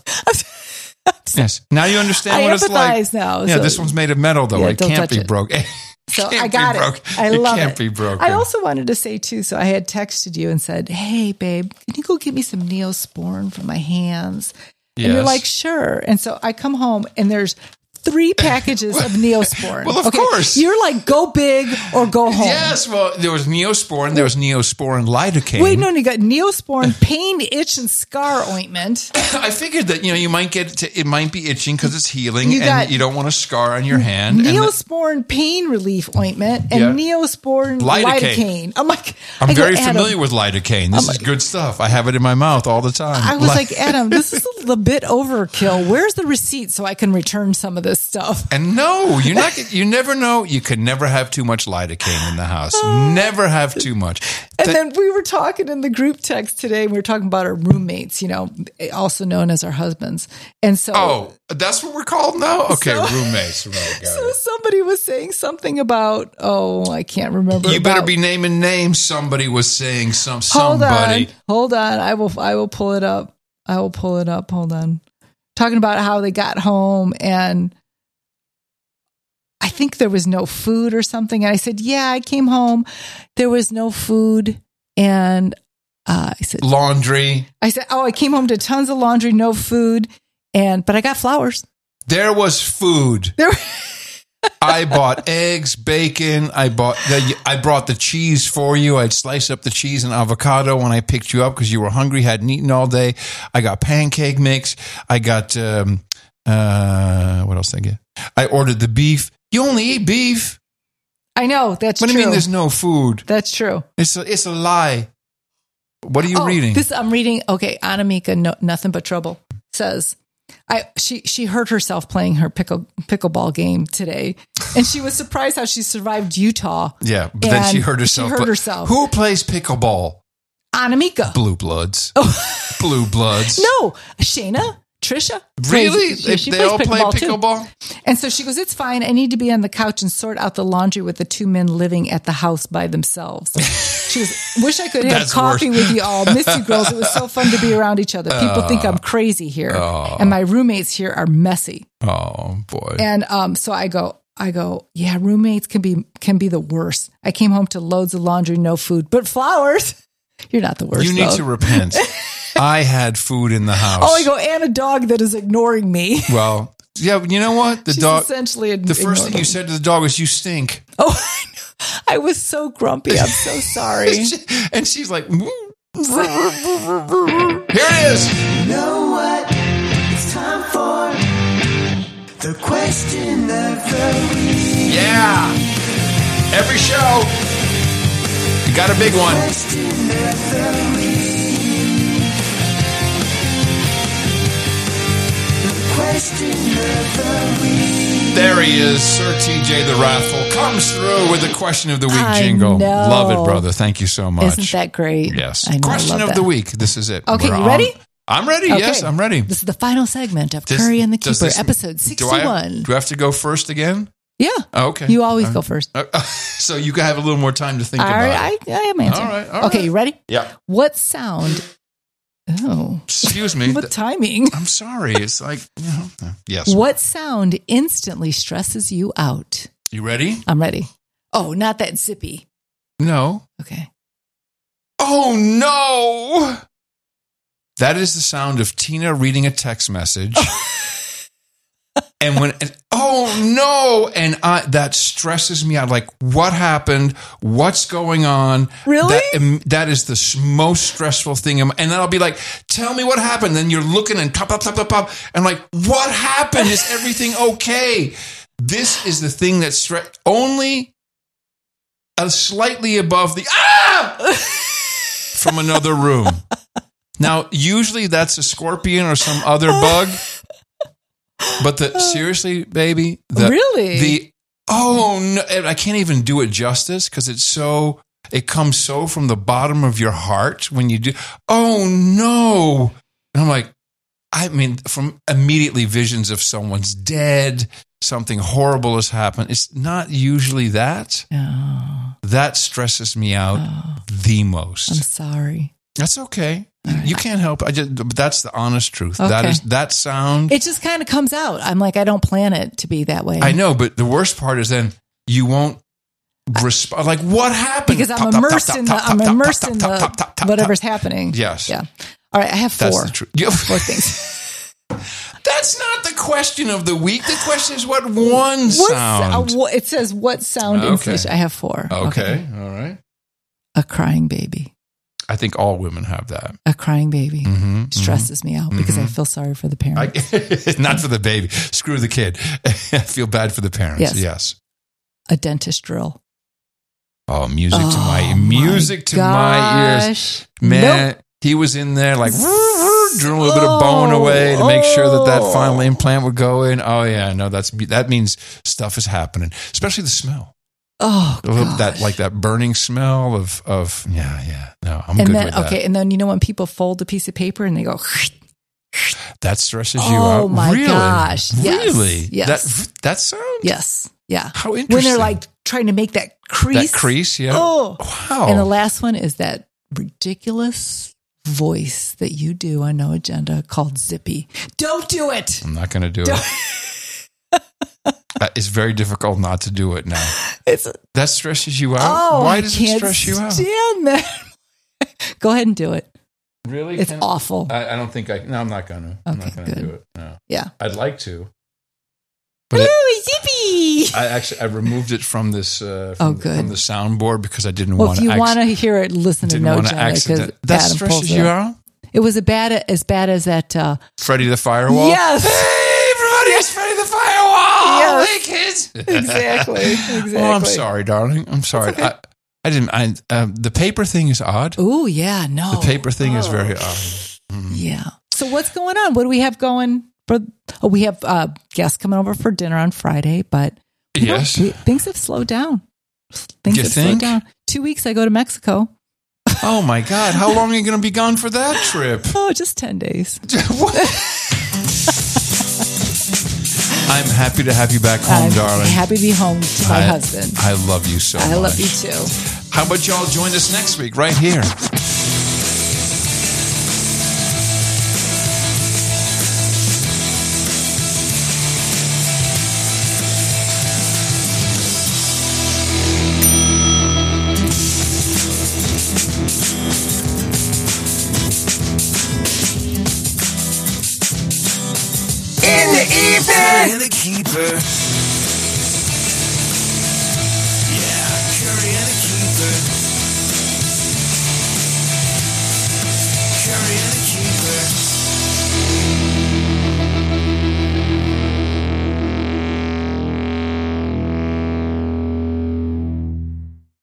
Yes. Now you understand I what it's like. empathize now, Yeah, so- this one's made of metal, though. Yeah, it don't can't touch be it. broken. So can't I got be it. broken. I It love can't it. be broken. I also wanted to say too. So I had texted you and said, "Hey, babe, can you go get me some Neosporin for my hands?" And you're Yes. like, "Sure." And so I come home and there's three packages of Neosporin. Well, of course. You're like, go big or go home. Yes, well, there was Neosporin. There was Neosporin lidocaine. Wait, no, no, you got Neosporin pain, itch, and scar ointment. I figured that, you know, you might get it, to, it might be itching because it's healing You and got- you don't want a scar on your hand. and the- Neosporin pain relief ointment and Yeah. Neosporin Lidocaine. lidocaine. I'm like, I'm I go, very Adam, familiar with lidocaine. This is good stuff. I have it in my mouth all the time. I was Li- like, Adam, this is a little bit overkill. Where's the receipt so I can return some of this stuff? And no, you're not. You never know. You can never have too much lidocaine in the house. Never have too much. And Th- then we were talking in the group text today, and we were talking about our roommates, you know, also known as our husbands. And so, oh, that's what we're called now. Okay, So- roommates. Right, got so it. somebody was saying something about, oh, I can't remember. You better about- be naming names. Somebody was saying some. Hold Somebody. on, hold on. I will. I will pull it up. I will pull it up. Hold on. Talking about how they got home and I think there was no food or something. And I said, yeah, I came home. There was no food. And uh, I said, Laundry. I said, oh, I came home to tons of laundry, no food. And, but I got flowers. There was food. There I bought eggs, bacon. I bought the, I brought the cheese for you. I'd slice up the cheese and avocado when I picked you up because you were hungry, hadn't eaten all day. I got pancake mix. I got, um, uh, what else did I get? I ordered the beef. You only eat beef. I know, that's What true. do you mean there's no food? That's true. It's a, it's a lie. What are you oh, reading? This I'm reading. Okay, Anamika, no, nothing but trouble says, I she she hurt herself playing her pickle pickleball game today, and she was surprised how she survived Utah. Yeah, but then she And hurt herself. She hurt But herself. Who plays pickleball? Anamika. Blue Bloods. Blue Bloods. No, Shayna, Trisha. Really? plays- They, she they plays all play too. pickleball? And so she goes, it's fine. I need to be on the couch and sort out the laundry with the two men living at the house by themselves. She goes, wish I could have That's coffee worse. with you all. Miss you girls. It was so fun to be around each other. People think I'm crazy here. Oh. And my roommates here are messy. Oh, boy. And um, so I go, I go, yeah, roommates can be can be the worst. I came home to loads of laundry, no food, but flowers. You're not the worst. You need though. to repent. I had food in the house. Oh, I go, and a dog that is ignoring me. Well, yeah, you know what? The She's dog. essentially The first thing you said to the dog was, "You stink," Oh, I know. I was so grumpy. I'm so sorry. and she's like, "Here it is." You know what? It's time for the question of the week. Yeah. Every show, you got a big one. Question of the week. The question of the week. There he is, Sir T J the Wrathful comes through with the question of the week I jingle. know. Love it, brother. Thank you so much. Isn't that great? Yes. I know, Question I love of that. the week. This is it. Okay, We're you on. ready? I'm ready. Okay. Yes, I'm ready. This is the final segment of This- Curry and the does Keeper, this- episode Do I, have, sixty-one. do I have to go first again? Yeah. Oh, okay. You always Uh, go first. uh, so you can have a little more time to think All about right, it. I, I am answering. All right, all okay, right. you ready? Yeah. What sound? Oh, Excuse me. what timing? I'm sorry. It's like, you know. Yes. What sound instantly stresses you out? You ready? I'm ready. Oh, not that zippy. No. Okay. Oh, no. That is the sound of Tina reading a text message. And when, and, oh no, and I, that stresses me out. Like, what happened? What's going on? Really? That, um, that is the s- most stressful thing. And then I'll be like, tell me what happened. Then you're looking and pop, pop, pop, pop, pop. And like, what happened? Is everything okay? This is the thing that stress, only a slightly above the, ah! from another room. Now, usually that's a scorpion or some other bug. But the seriously, baby, the, Really? the oh no, I can't even do it justice because it's so it comes so from the bottom of your heart when you do. Oh no, and I'm like, I mean, from immediately visions of someone's dead, something horrible has happened. It's not usually that. Oh, That stresses me out oh, the most. I'm sorry. That's okay. You can't help. I just, but that's the honest truth. Okay. That is that sound. It just kind of comes out. I'm like, I don't plan it to be that way. I know, but the worst part is then you won't respond. Like, what happened? because I'm Tap, tap, immersed tap, in tap, the I'm tap, immersed tap, in tap, tap, tap, the tap, whatever's tap. happening. Yes. Yeah. All right. I have That's four. the truth. You- Four things. That's not the question of the week. The question is what one What sound. sou- it says what sound Okay. instantly. I have four. Okay. All right. A crying baby. I think all women have that. A crying baby Mm-hmm. stresses me out because I feel sorry for the parents. I, not for the baby. Screw the kid. I feel bad for the parents. Yes. Yes. A dentist drill. Oh, music to Oh, my music to my ears. gosh. Man, Nope. he was in there like drilling a little bit of bone Oh, away to make sure that that oh. final implant would go in. Oh yeah, no, that's that means stuff is happening, especially the smell. Oh, A little- gosh. that like that burning smell of of yeah yeah. No, I'm and good then with that. okay, and then you know when people fold a piece of paper and they go, That stresses you oh out. my really? gosh, yes, really? yes. That that sound. yes, yeah. How When interesting. they're like trying to make that crease, that crease. Yeah. Oh, Wow. and the last one is that ridiculous voice that you do on No Agenda called Zippy. Don't do it. I'm not going to do Don't- it. Uh, It's very difficult not to do it now. It's That stresses you out. oh, Why I does can't it stress you out? stand that. Go ahead and do it. Really? It's Can- awful. I, I don't think I. No, I'm not going to. I'm Okay, not going to good. do it. No, Yeah. I'd like to. But it, Hello, Zippy. I actually I removed it from this uh, from, Oh, good. from the soundboard because I didn't Well, want if to. you want to hear it, listen to didn't No want to Agenda because accident. That Adam pulls stresses it you up. out. It was a bad as bad as that. Uh, Freddy the Firewall. yes. Hey everybody! Here's Freddy the Firewall. Yes. Hey, kids. Exactly. Exactly. Oh, I'm sorry, darling. I'm sorry. Okay. I, I didn't. I um, the paper thing is odd. Oh, yeah. No. The paper thing oh. is very odd. Mm. Yeah. So what's going on? What do we have going for? Oh, we have uh, guests coming over for dinner on Friday, but you know, Yes. we- things have slowed down. Things You have think? slowed down. Two weeks I go to Mexico. Oh my God! How long are you going to be gone for that trip? Oh, just ten days. What? I'm happy to have you back home, I'm darling. happy to be home to my I, husband. I love you so much. I love you too. How about y'all join us next week right here? In the ether. And the keeper.